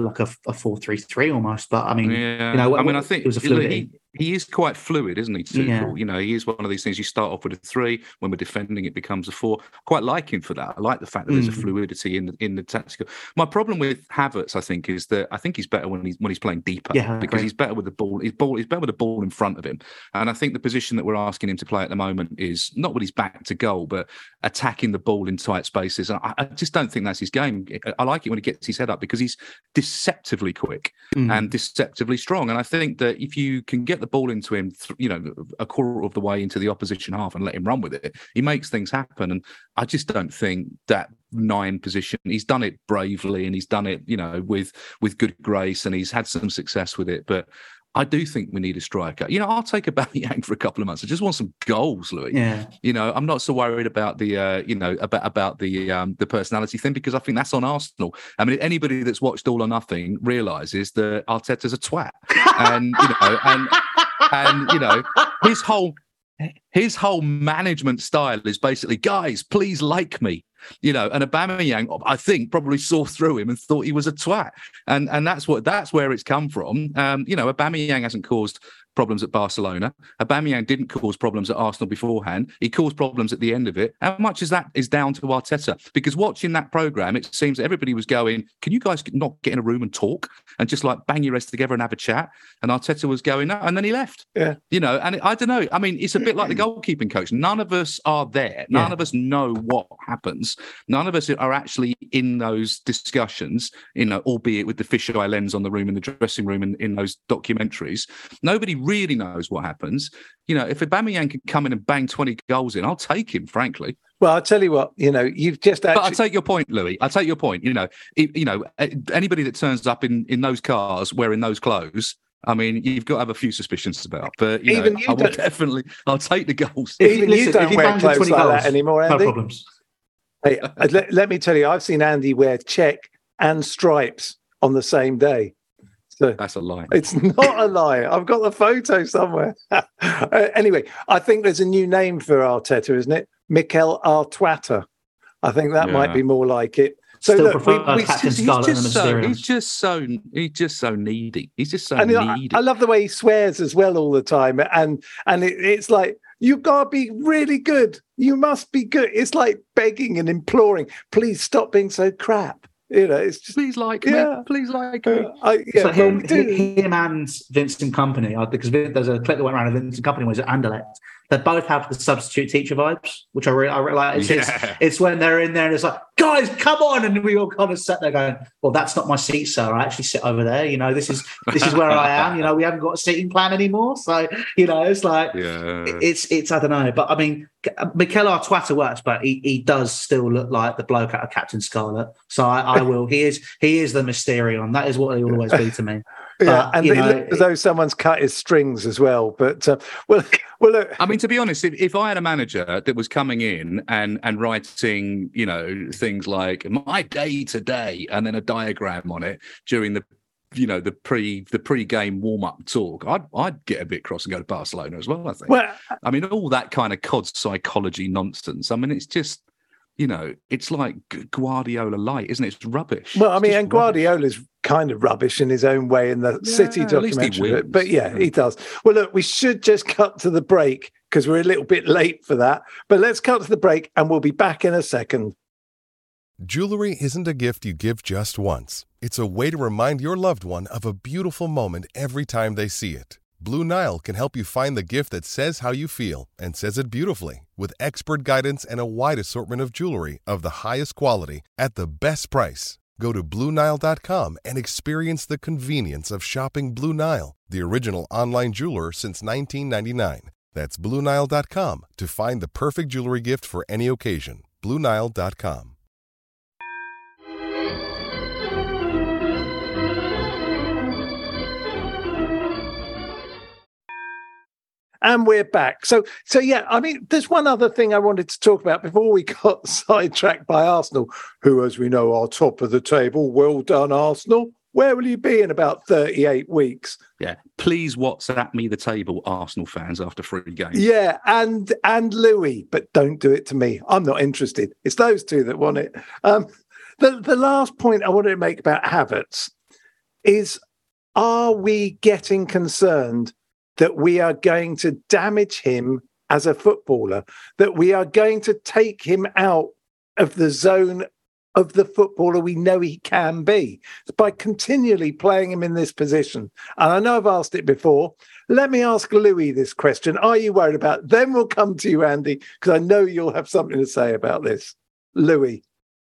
4-3-3 almost. But I mean, I think it was a fluidity. He is quite fluid, isn't he? Yeah. He is one of these things. You start off with a 3, when we're defending, it becomes a 4. Quite like him for that. I like the fact that there's a fluidity in the tactical. My problem with Havertz, I think, is that I think he's better when he's playing deeper, because he's better with the ball. He's better with the ball in front of him, and I think the position that we're asking him to play at the moment is not with his back to goal, but attacking the ball in tight spaces. And I just don't think that's his game. I like it when he gets his head up, because he's deceptively quick and deceptively strong. And I think that if you can get the ball into him, a quarter of the way into the opposition half and let him run with it, he makes things happen. And I just don't think that 9 position, he's done it bravely, and he's done it, with good grace, and he's had some success with it. But I do think we need a striker. I'll take Aubameyang for a couple of months. I just want some goals, Louis. Yeah. I'm not so worried about the, about the personality thing, because I think that's on Arsenal. I mean, anybody that's watched All or Nothing realises that Arteta's a twat, and his whole management style is basically, guys, please like me. And Aubameyang, I think, probably saw through him and thought he was a twat, and that's where it's come from. Aubameyang hasn't caused problems at Barcelona. Aubameyang didn't cause problems at Arsenal beforehand. He caused problems at the end of it. How much is that is down to Arteta? Because watching that programme, it seems that everybody was going, can you guys not get in a room and talk and just like bang your heads together and have a chat? And Arteta was going, no, and then he left. Yeah. And I don't know. I mean, it's a bit like the goalkeeping coach. None of us are there. None of us know what happens. None of us are actually in those discussions, albeit with the fisheye lens on the room in the dressing room and in those documentaries. Nobody really knows what happens. If Aubameyang can come in and bang 20 goals in, I'll take him, frankly. Well, I'll tell you what, you've just actually... But I take your point, Louis. I take your point. Anybody that turns up in those cars wearing those clothes I mean, you've got to have a few suspicions about, but Even you I will don't- definitely. I'll take the goals. Even you Listen, don't if you wear banged in clothes 20 like goals, that anymore, no Andy. problems. Hey, let me tell you, I've seen Andy wear check and stripes on the same day. So That's a lie. it's not a lie. I've got the photo somewhere. Anyway, I think there's a new name for Arteta, isn't it? Mikel Arteta. I think that might be more like it. So Still look, prefer we Captain Scarlet and the Mysteriums. He's just so needy. He's just so and needy. I love the way he swears as well all the time, and it's like, you've got to be really good. You must be good. It's like begging and imploring. Please stop being so crap. It's just, please like me. Please like me. So him and Vincent Kompany, because there's a clip that went around of Vincent Kompany was at Anderlecht. They both have the substitute teacher vibes, which I really like. It's when they're in there and it's like, guys, come on, and we all kind of sat there going, well, that's not my seat, sir. I actually sit over there. This is where I am. We haven't got a seating plan anymore, so it's like it's I don't know, but I mean, Mikel Arteta works, but he does still look like the bloke out of Captain Scarlet. So I will. He is the Mysterion. That is what he'll always be to me. Yeah, and it looks as though someone's cut his strings as well. But well, look. I mean, to be honest, if I had a manager that was coming in and writing, things like my day today, and then a diagram on it during the pre-game warm-up talk, I'd get a bit cross and go to Barcelona as well. I think. Well, I mean, all that kind of COD psychology nonsense. I mean, it's just. It's like Guardiola light, isn't it? It's rubbish. Well, I mean, and Guardiola's kind of rubbish in his own way in the City documentary. But yeah, he does. Well, look, we should just cut to the break because we're a little bit late for that. But let's cut to the break and we'll be back in a second. Jewelry isn't a gift you give just once. It's a way to remind your loved one of a beautiful moment every time they see it. Blue Nile can help you find the gift that says how you feel and says it beautifully, with expert guidance and a wide assortment of jewelry of the highest quality at the best price. Go to BlueNile.com and experience the convenience of shopping Blue Nile, the original online jeweler since 1999. That's BlueNile.com to find the perfect jewelry gift for any occasion. BlueNile.com. And we're back. So yeah, I mean, there's one other thing I wanted to talk about before we got sidetracked by Arsenal, who, as we know, are top of the table. Well done, Arsenal. Where will you be in about 38 weeks? Yeah, please WhatsApp me the table, Arsenal fans, after 3 games. Yeah, and Louis, but don't do it to me. I'm not interested. It's those two that want it. The last point I wanted to make about Havertz is, are we getting concerned that we are going to damage him as a footballer, that we are going to take him out of the zone of the footballer we know he can be by continually playing him in this position? And I know I've asked it before. Let me ask Louis this question. Are you worried about it? Then we'll come to you, Andy, because I know you'll have something to say about this. Louis.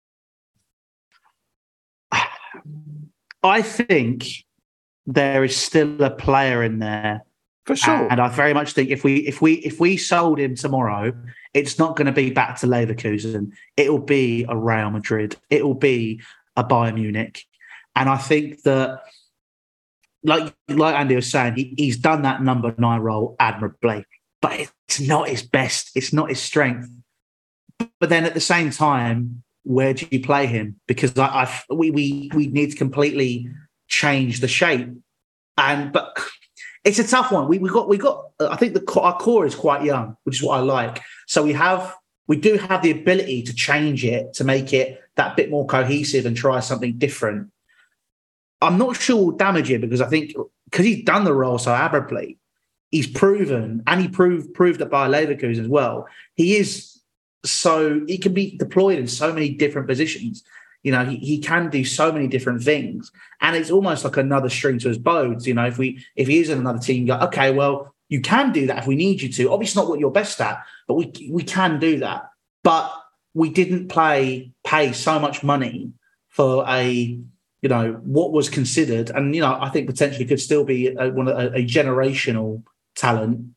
I think there is still a player in there. For sure. And I very much think if we sold him tomorrow, it's not going to be back to Leverkusen. It'll be a Real Madrid. It'll be a Bayern Munich. And I think that, like Andy was saying, he's done that number 9 role admirably, but it's not his best. It's not his strength. But then at the same time, where do you play him? Because we need to completely change the shape. But it's a tough one. We got. I think our core is quite young, which is what I like. So we do have the ability to change it, to make it that bit more cohesive and try something different. I'm not sure we'll damage it because I think because he's done the role so admirably, he's proven, and he proved it by Leverkusen as well. He can be deployed in so many different positions. He can do so many different things, and it's almost like another string to his bows. If he is in another team, you go, okay, well, you can do that if we need you to. Obviously, not what you're best at, but we can do that. But we didn't pay so much money for what was considered, and I think potentially could still be a generational talent.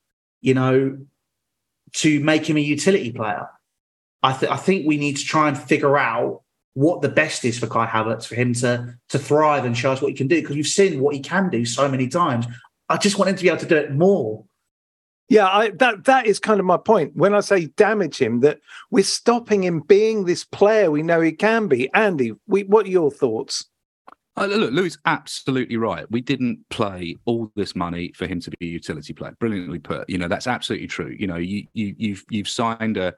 To make him a utility player. I think we need to try and figure out what the best is for Kai Havertz, for him to thrive and show us what he can do, because we've seen what he can do so many times. I just want him to be able to do it more. Yeah, that is kind of my point. When I say damage him, that we're stopping him being this player we know he can be. Andy, what are your thoughts? Look, Louis absolutely right. We didn't play all this money for him to be a utility player. Brilliantly put. That's absolutely true. You've signed a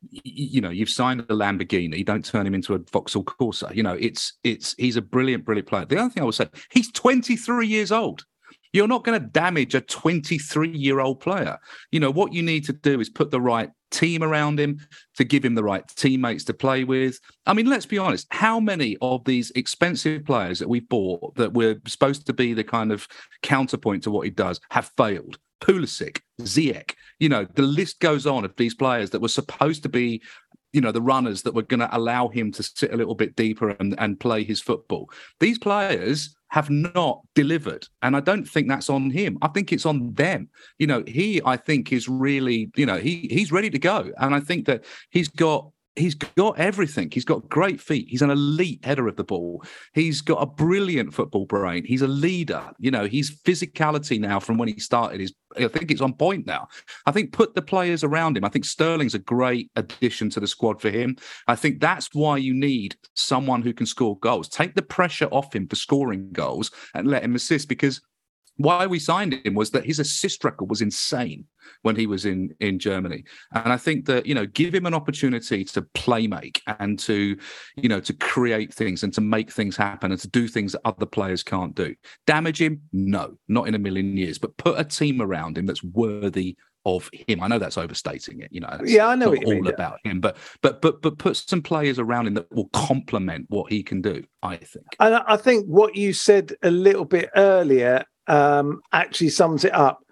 Lamborghini. You don't turn him into a Vauxhall Corsa. He's a brilliant player. The other thing I will say, he's 23 years old. You're not going to damage a 23-year-old player. What you need to do is put the right team around him, to give him the right teammates to play with. I mean, let's be honest. How many of these expensive players that we bought that were supposed to be the kind of counterpoint to what he does have failed? Pulisic, Ziyech, the list goes on of these players that were supposed to be the runners that were going to allow him to sit a little bit deeper and play his football. These players have not delivered. And I don't think that's on him. I think it's on them. He, I think, is really, he's ready to go. And I think that he's got everything. He's got great feet. He's an elite header of the ball. He's got a brilliant football brain. He's a leader. His physicality now from when he started I think it's on point now. I think put the players around him. I think Sterling's a great addition to the squad for him. I think that's why you need someone who can score goals. Take the pressure off him for scoring goals and let him assist, because why we signed him was that his assist record was insane when he was in Germany. And I think that, give him an opportunity to play make and to create things and to make things happen and to do things that other players can't do. Damage him? No, not in a million years. But put a team around him that's worthy of him. I know that's overstating it, Yeah, I know what you mean. All about him, but put some players around him that will complement what he can do, I think. And I think what you said a little bit earlier actually sums it up.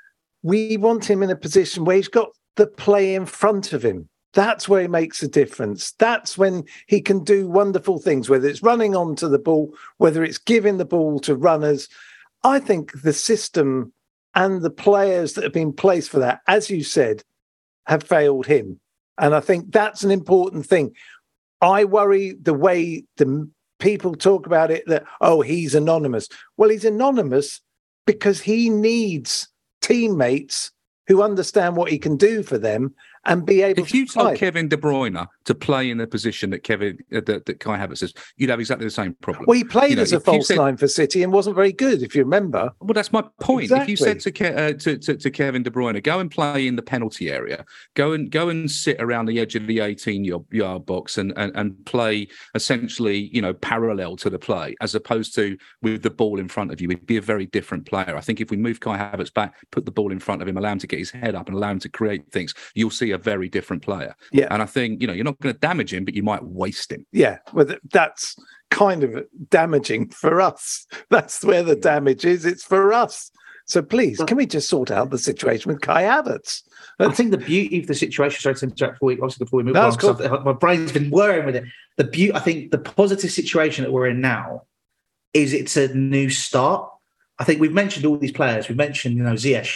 We want him in a position where he's got the play in front of him. That's where he makes a difference. That's when he can do wonderful things, whether it's running onto the ball, whether it's giving the ball to runners. I think the system and the players that have been placed for that, as you said, have failed him. And I think that's an important thing. I worry the way the people talk about it, that, he's anonymous. Well, he's anonymous because he needs teammates who understand what he can do for them and be able to. If you told Kevin De Bruyne to play in the position that Kai Havertz is, you'd have exactly the same problem. Well, he played as a false nine for City and wasn't very good, if you remember. Well, that's my point. Exactly. If you said to Kevin De Bruyne, go and play in the penalty area, go and sit around the edge of the 18-yard box and play essentially, parallel to the play, as opposed to with the ball in front of you, he'd be a very different player. I think if we move Kai Havertz back, put the ball in front of him, allow him to get his head up and allow him to create things, you'll see a very different player. Yeah. And I think, you're not going to damage him, but you might waste him. Yeah. Well, that's kind of damaging for us. That's where the damage is. It's for us. So please, can we just sort out the situation with Kai Havertz? I think the beauty of the situation, sorry to interrupt before we move on, cool. My brain's been whirring with it. I think the positive situation that we're in now is it's a new start. I think we've mentioned all these players. We've mentioned, Ziyech,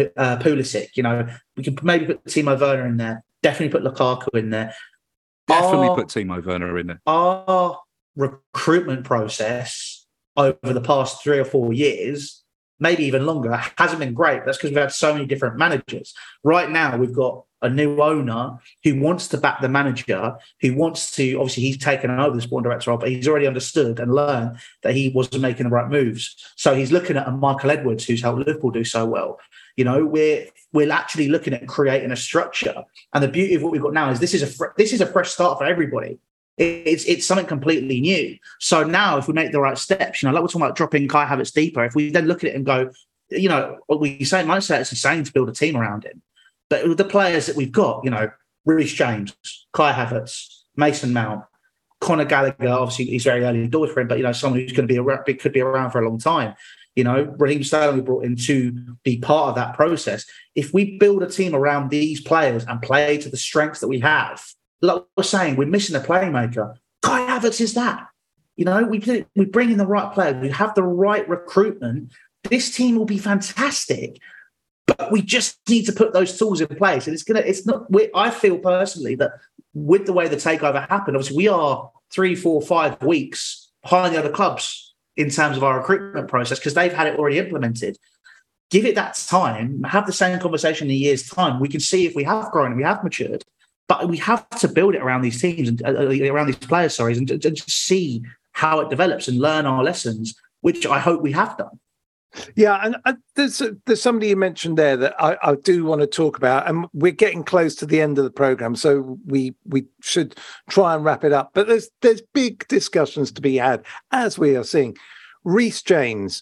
Pulisic. We can maybe put Timo Werner in there. Definitely put Lukaku in there. Definitely put Timo Werner in there. Our recruitment process over the past 3 or 4 years, maybe even longer, hasn't been great. That's because we've had so many different managers. Right now, we've got a new owner who wants to back the manager, who wants to, obviously he's taken over the sporting director role, but he's already understood and learned that he wasn't making the right moves. So he's looking at a Michael Edwards, who's helped Liverpool do so well. We're actually looking at creating a structure. And the beauty of what we've got now is this is a fresh start for everybody. It's something completely new. So now if we make the right steps, like we're talking about dropping Kai Havertz deeper, if we then look at it and go, what we say, might say it's insane to build a team around him. But with the players that we've got, Reece James, Kai Havertz, Mason Mount, Conor Gallagher, obviously he's very early doors for him, but someone who's going to could be around for a long time. Raheem Sterling we brought in to be part of that process. If we build a team around these players and play to the strengths that we have, like we're saying, we're missing a playmaker. Kai Havertz is that. We bring in the right player. We have the right recruitment. This team will be fantastic. But we just need to put those tools in place. And I feel personally that with the way the takeover happened, obviously we are 3, 4, 5 weeks behind the other clubs in terms of our recruitment process because they've had it already implemented. Give it that time, have the same conversation in a year's time. We can see if we have grown and we have matured, but we have to build it around these teams and around these players, and just see how it develops and learn our lessons, which I hope we have done. Yeah, and there's somebody you mentioned there that I do want to talk about, and we're getting close to the end of the programme, so we should try and wrap it up. But there's big discussions to be had, as we are seeing. Reece James,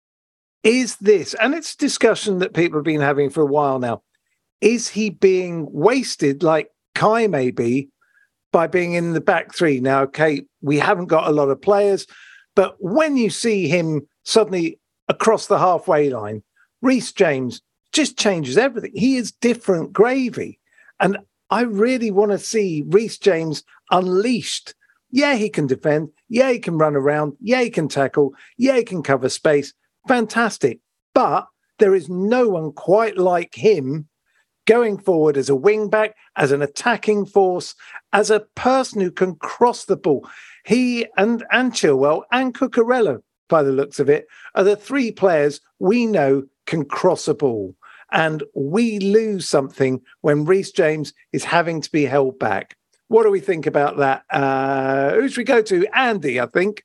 is this, and it's a discussion that people have been having for a while now, is he being wasted like Kai may be by being in the back three? Now, okay, we haven't got a lot of players, but when you see him suddenly across the halfway line, Reece James just changes everything. He is different gravy. And I really want to see Reece James unleashed. Yeah, he can defend. Yeah, he can run around. Yeah, he can tackle. Yeah, he can cover space. Fantastic. But there is no one quite like him going forward as a wing-back, as an attacking force, as a person who can cross the ball. He and Chilwell and Cucurella, by the looks of it, are the three players we know can cross a ball. And we lose something when Reece James is having to be held back. What do we think about that? Who should we go to? Andy, I think.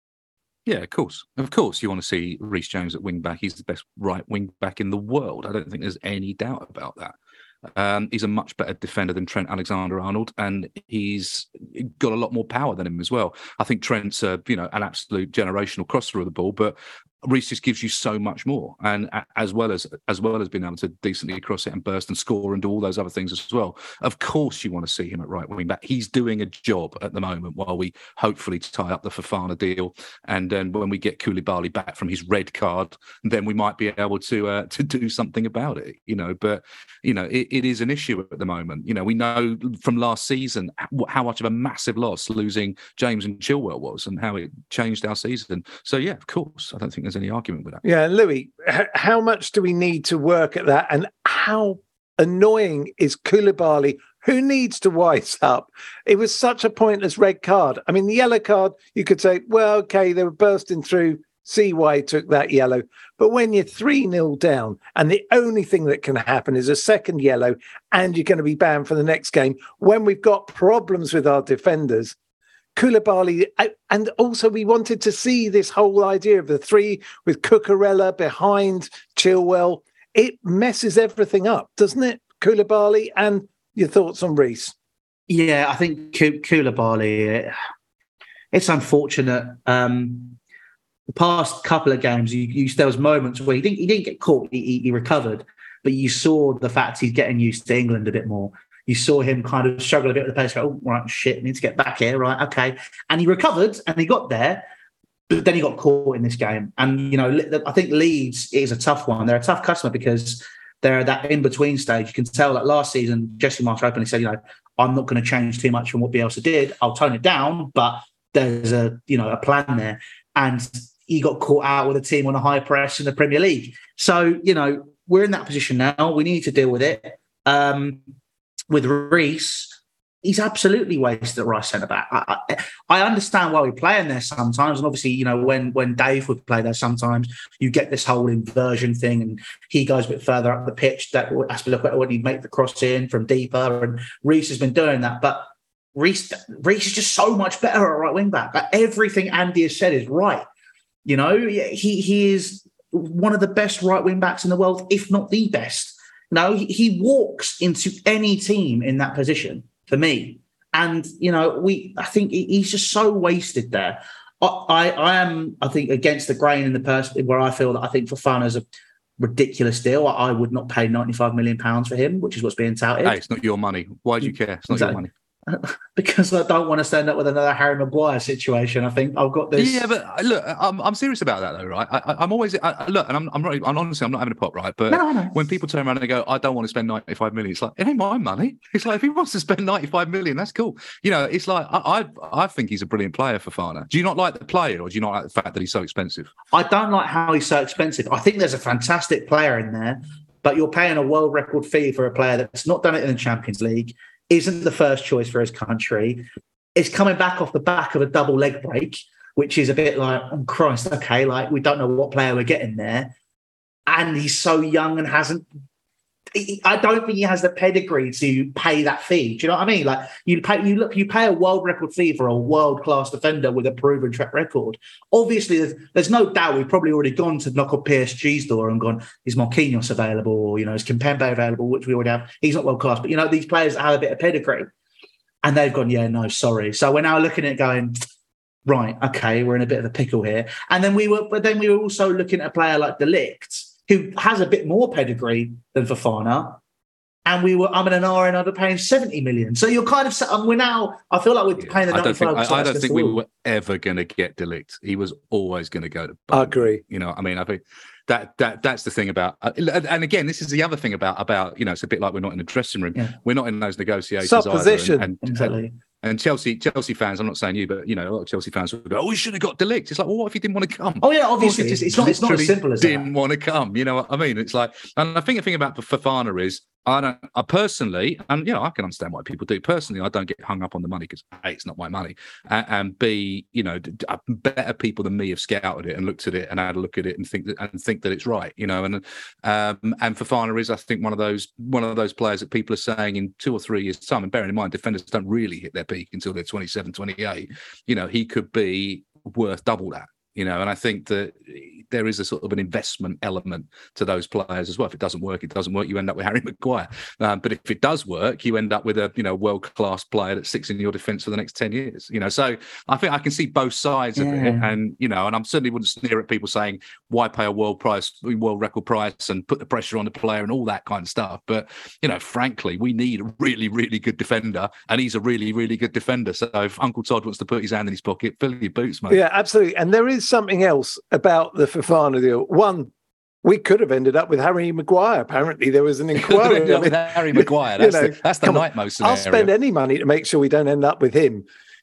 Yeah, of course. Of course, you want to see Reece James at wing-back. He's the best right wing-back in the world. I don't think there's any doubt about that. He's a much better defender than Trent Alexander-Arnold, and he's got a lot more power than him as well. I think Trent's an absolute generational crosser of the ball, but Reece just gives you so much more, and as well as being able to decently cross it and burst and score and do all those other things as well. Of course, you want to see him at right wing back. He's doing a job at the moment while we hopefully tie up the Fofana deal, and then when we get Koulibaly back from his red card, then we might be able to do something about it. But it is an issue at the moment. We know from last season how much of a massive loss losing James and Chilwell was, and how it changed our season. So yeah, of course, I don't think there's any argument with that. Yeah, Louis, how much do we need to work at that? And how annoying is Koulibaly, who needs to wise up? It was such a pointless red card. I mean, the yellow card, you could say, well, okay, they were bursting through, see why he took that yellow. But when you're 3-0 down and the only thing that can happen is a second yellow and you're going to be banned for the next game, when we've got problems with our defenders, Koulibaly, and also we wanted to see this whole idea of the three with Cucurella behind Chilwell. It messes everything up, doesn't it, Koulibaly? And your thoughts on Reece? Yeah, I think Koulibaly, it's unfortunate. The past couple of games, there was moments where he didn't get caught. He recovered, but you saw the fact he's getting used to England a bit more. You saw him kind of struggle a bit with the pace. Go, oh, right, shit, I need to get back here. Right, okay. And he recovered and he got there, but then he got caught in this game. And, I think Leeds is a tough one. They're a tough customer because they're at that in-between stage. You can tell that last season, Jesse Marsch openly said, I'm not going to change too much from what Bielsa did. I'll tone it down, but there's a plan there. And he got caught out with a team on a high press in the Premier League. So, we're in that position now. We need to deal with it. With Reece, he's absolutely wasted at right centre-back. I understand why we play in there sometimes. And obviously, when Dave would play there sometimes, you get this whole inversion thing and he goes a bit further up the pitch. That Azpilicueta when he'd make the cross in from deeper. And Reece has been doing that. But Reece is just so much better at right wing-back. Everything Andy has said is right. He is one of the best right wing-backs in the world, if not the best. He walks into any team in that position for me. And, I think he's just so wasted there. I am, against the grain in the person where I feel that I think Fofana's a ridiculous deal. I would not pay £95 million for him, which is what's being touted. Hey, it's not your money. Why do you care? It's not your money. Because I don't want to stand up with another Harry Maguire situation. I think I've got this. Yeah, but look, I'm serious about that though, right? I'm always look, and I'm honestly, I'm not having a pop, right? But no. When people turn around and go, I don't want to spend 95 million, it's like, it ain't my money. It's like, if he wants to spend 95 million, that's cool. It's like I think he's a brilliant player, Fofana. Do you not like the player, or do you not like the fact that he's so expensive? I don't like how he's so expensive. I think there's a fantastic player in there, but you're paying a world record fee for a player that's not done it in the Champions League, isn't the first choice for his country, is coming back off the back of a double leg break, which is a bit like, oh Christ, okay, like we don't know what player we're getting there. And he's so young and I don't think he has the pedigree to pay that fee. Do you know what I mean? Like you pay a world record fee for a world-class defender with a proven track record. Obviously, there's no doubt we've probably already gone to knock on PSG's door and gone, is Marquinhos available? Or, is Kimpembe available? Which we already have. He's not world-class, but these players have a bit of pedigree. And they've gone, yeah, no, sorry. So we're now looking at it going, right, okay, we're in a bit of a pickle here. And then we were also looking at a player like De Ligt, who has a bit more pedigree than Fofana, and we were and ahhing paying 70 million. So you're kind of we're now. I feel like we're paying the 95. I don't think we were ever going to get De Ligt. He was always going to go to. I agree. I think that's the thing about. And again, this is the other thing about. It's a bit like we're not in the dressing room. Yeah. We're not in those negotiations. Supposition. Exactly. And Chelsea fans, I'm not saying you, but a lot of Chelsea fans would go, "Oh, we should have got De Ligt." It's like, well, what if he didn't want to come? Oh yeah, obviously, it's not as simple as that. Didn't want to come. You know what I mean? It's like, and I think the thing about Fofana is, I personally, and I can understand why people do. Personally, I don't get hung up on the money because A, it's not my money, and B, better people than me have scouted it and looked at it and had a look at it and think that it's right. And Fofana is, I think, one of those players that people are saying in 2 or 3 years' time. And bearing in mind, defenders don't really hit their peak until they're 27, 28. He could be worth double that. And I think that there is a sort of an investment element to those players as well. If it doesn't work, it doesn't work. You end up with Harry Maguire. But if it does work, you end up with a world-class player that sticks in your defence for the next 10 years. So I think I can see both sides of it. And, and I certainly wouldn't sneer at people saying, why pay a world record price and put the pressure on the player and all that kind of stuff. But, frankly, we need a really, really good defender. And he's a really, really good defender. So if Uncle Todd wants to put his hand in his pocket, fill your boots, mate. Yeah, absolutely. And there is something else about the Fofana deal. One, we could have ended up with Harry Maguire. Apparently, there was an inquiry. With Harry Maguire. That's the nightmare scenario. I'll spend any money to make sure we don't end up with him.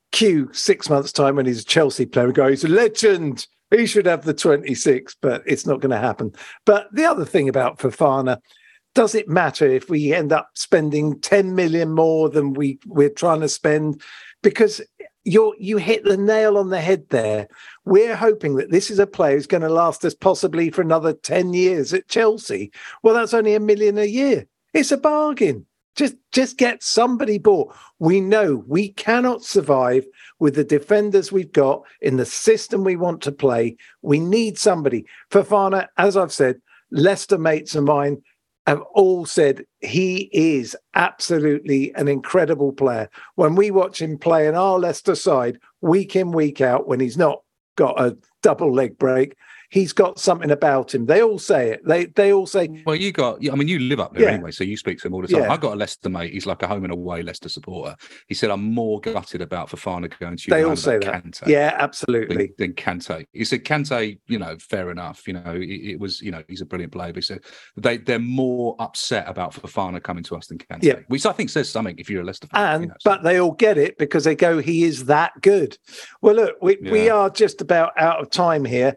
6 months' time when he's a Chelsea player, we go, he's a legend. He should have the 26, but it's not going to happen. But the other thing about Fofana, does it matter if we end up spending 10 million more than we're trying to spend? Because you hit the nail on the head there. We're hoping that this is a player who's going to last us possibly for another 10 years at Chelsea. Well, that's only $1 million a year. It's a bargain. Just get somebody bought. We know we cannot survive with the defenders we've got in the system we want to play. We need somebody. Fofana, as I've said, Leicester mates of mine have all said he is absolutely an incredible player. When we watch him play in our Leicester side, week in, week out, when he's not got a double leg break, he's got something about him. They all say it. They all say... Well, you live up there anyway, so you speak to him all the time. Yeah. I got a Leicester mate. He's like a home and away Leicester supporter. He said, I'm more gutted about Fofana going to... They all say that. Kante yeah, absolutely. Than Kante. He said, Kante, fair enough. It was, he's a brilliant player. But he said they're more upset about Fofana coming to us than Kante. Yeah. Which I think says something if you're a Leicester fan. But they all get it because they go, he is that good. Well, look, we are just about out of time here.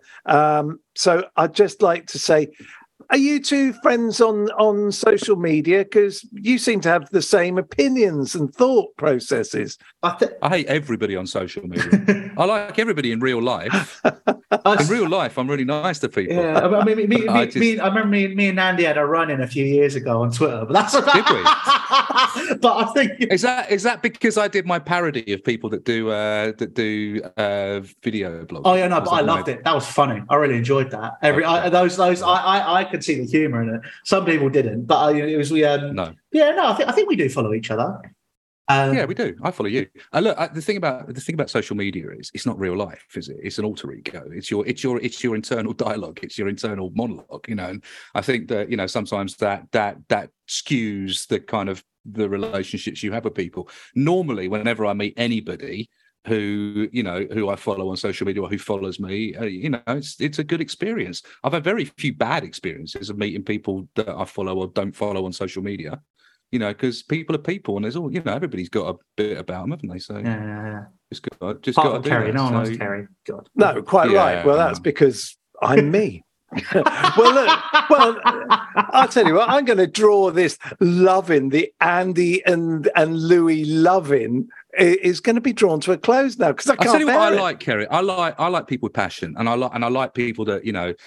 So I'd just like to say, are you two friends on social media? Because you seem to have the same opinions and thought processes. I hate everybody on social media. I like everybody in real life. In real life, I'm really nice to people. Yeah, I mean, I remember me and Andy had a run-in a few years ago on Twitter, but that's did we? But I think is that because I did my parody of people that do video blogs. Oh yeah, no, but I loved it. That was funny. I really enjoyed that. I could see the humour in it. Some people didn't, but it was no. Yeah, no, I think we do follow each other. Yeah, we do. I follow you. Look, the thing about social media is it's not real life, is it? It's an alter ego. It's your internal dialogue. It's your internal monologue. And I think that sometimes that skews the kind of the relationships you have with people. Normally, whenever I meet anybody who I follow on social media or who follows me, it's a good experience. I've had very few bad experiences of meeting people that I follow or don't follow on social media. Because people are people, and there's all everybody's got a bit about them, haven't they? So yeah. Just got to do Kerry. that. No one wants Kerry. God. No, quite right. Well, that's because I'm me. Well, I'll tell you what. I'm going to draw this loving, the Andy and Louis loving is going to be drawn to a close now because I can't. I'll tell you what I bear it. like, Kerry. I like people with passion, and I like people that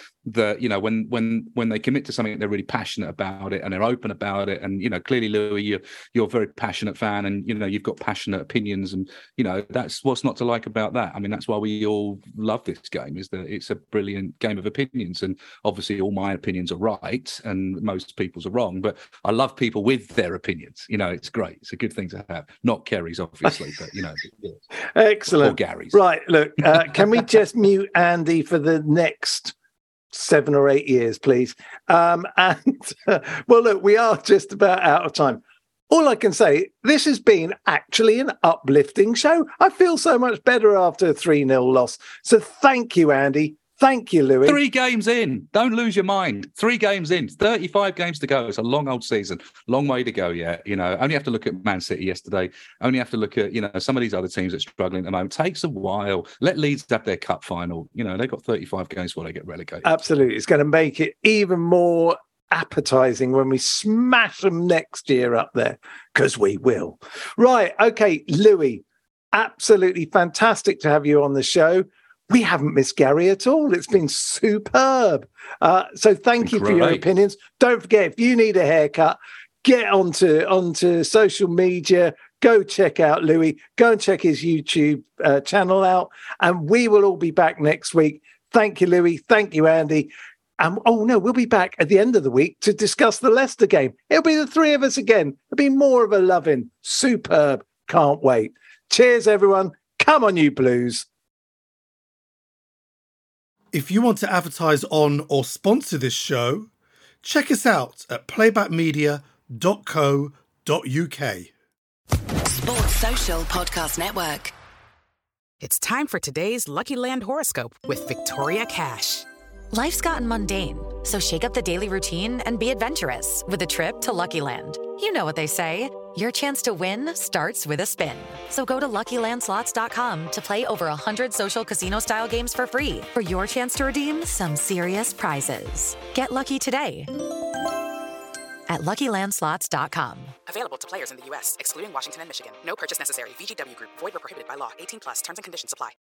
when they commit to something, they're really passionate about it and they're open about it. And clearly, Louis, you're a very passionate fan, and you've got passionate opinions, and that's what's not to like about that. I mean, that's why we all love this game, is that it's a brilliant game of opinions, and obviously all my opinions are right and most people's are wrong, but I love people with their opinions. It's great. It's a good thing to have. Not Kerry's, obviously, but Excellent. Or Gary's. Right, look, can we just mute Andy for the next 7 or 8 years, please? Well, look, we are just about out of time. All I can say, this has been actually an uplifting show. I feel so much better after a 3-0 loss. So thank you, Andy. Thank you, Louis. 3 games in. Don't lose your mind. 3 games in. 35 games to go. It's a long old season. Long way to go yet. Only have to look at Man City yesterday. Only have to look at, some of these other teams that are struggling at the moment. Takes a while. Let Leeds have their cup final. They've got 35 games before they get relegated. Absolutely. It's going to make it even more appetizing when we smash them next year up there, because we will. Right. Okay, Louis, absolutely fantastic to have you on the show. We haven't missed Gary at all. It's been superb. So thank you for your opinions. Don't forget, if you need a haircut, get onto social media. Go check out Louis. Go and check his YouTube channel out. And we will all be back next week. Thank you, Louis. Thank you, Andy. We'll be back at the end of the week to discuss the Leicester game. It'll be the 3 of us again. It'll be more of a loving. Superb. Can't wait. Cheers, everyone. Come on, you Blues. If you want to advertise on or sponsor this show, check us out at playbackmedia.co.uk. Sports Social Podcast Network. It's time for today's Lucky Land horoscope with Victoria Cash. Life's gotten mundane, so shake up the daily routine and be adventurous with a trip to Lucky Land. You know what they say. Your chance to win starts with a spin. So go to LuckyLandSlots.com to play over 100 social casino-style games for free for your chance to redeem some serious prizes. Get lucky today at LuckyLandSlots.com. Available to players in the U.S., excluding Washington and Michigan. No purchase necessary. VGW Group. Void where prohibited by law. 18+. Terms and conditions apply.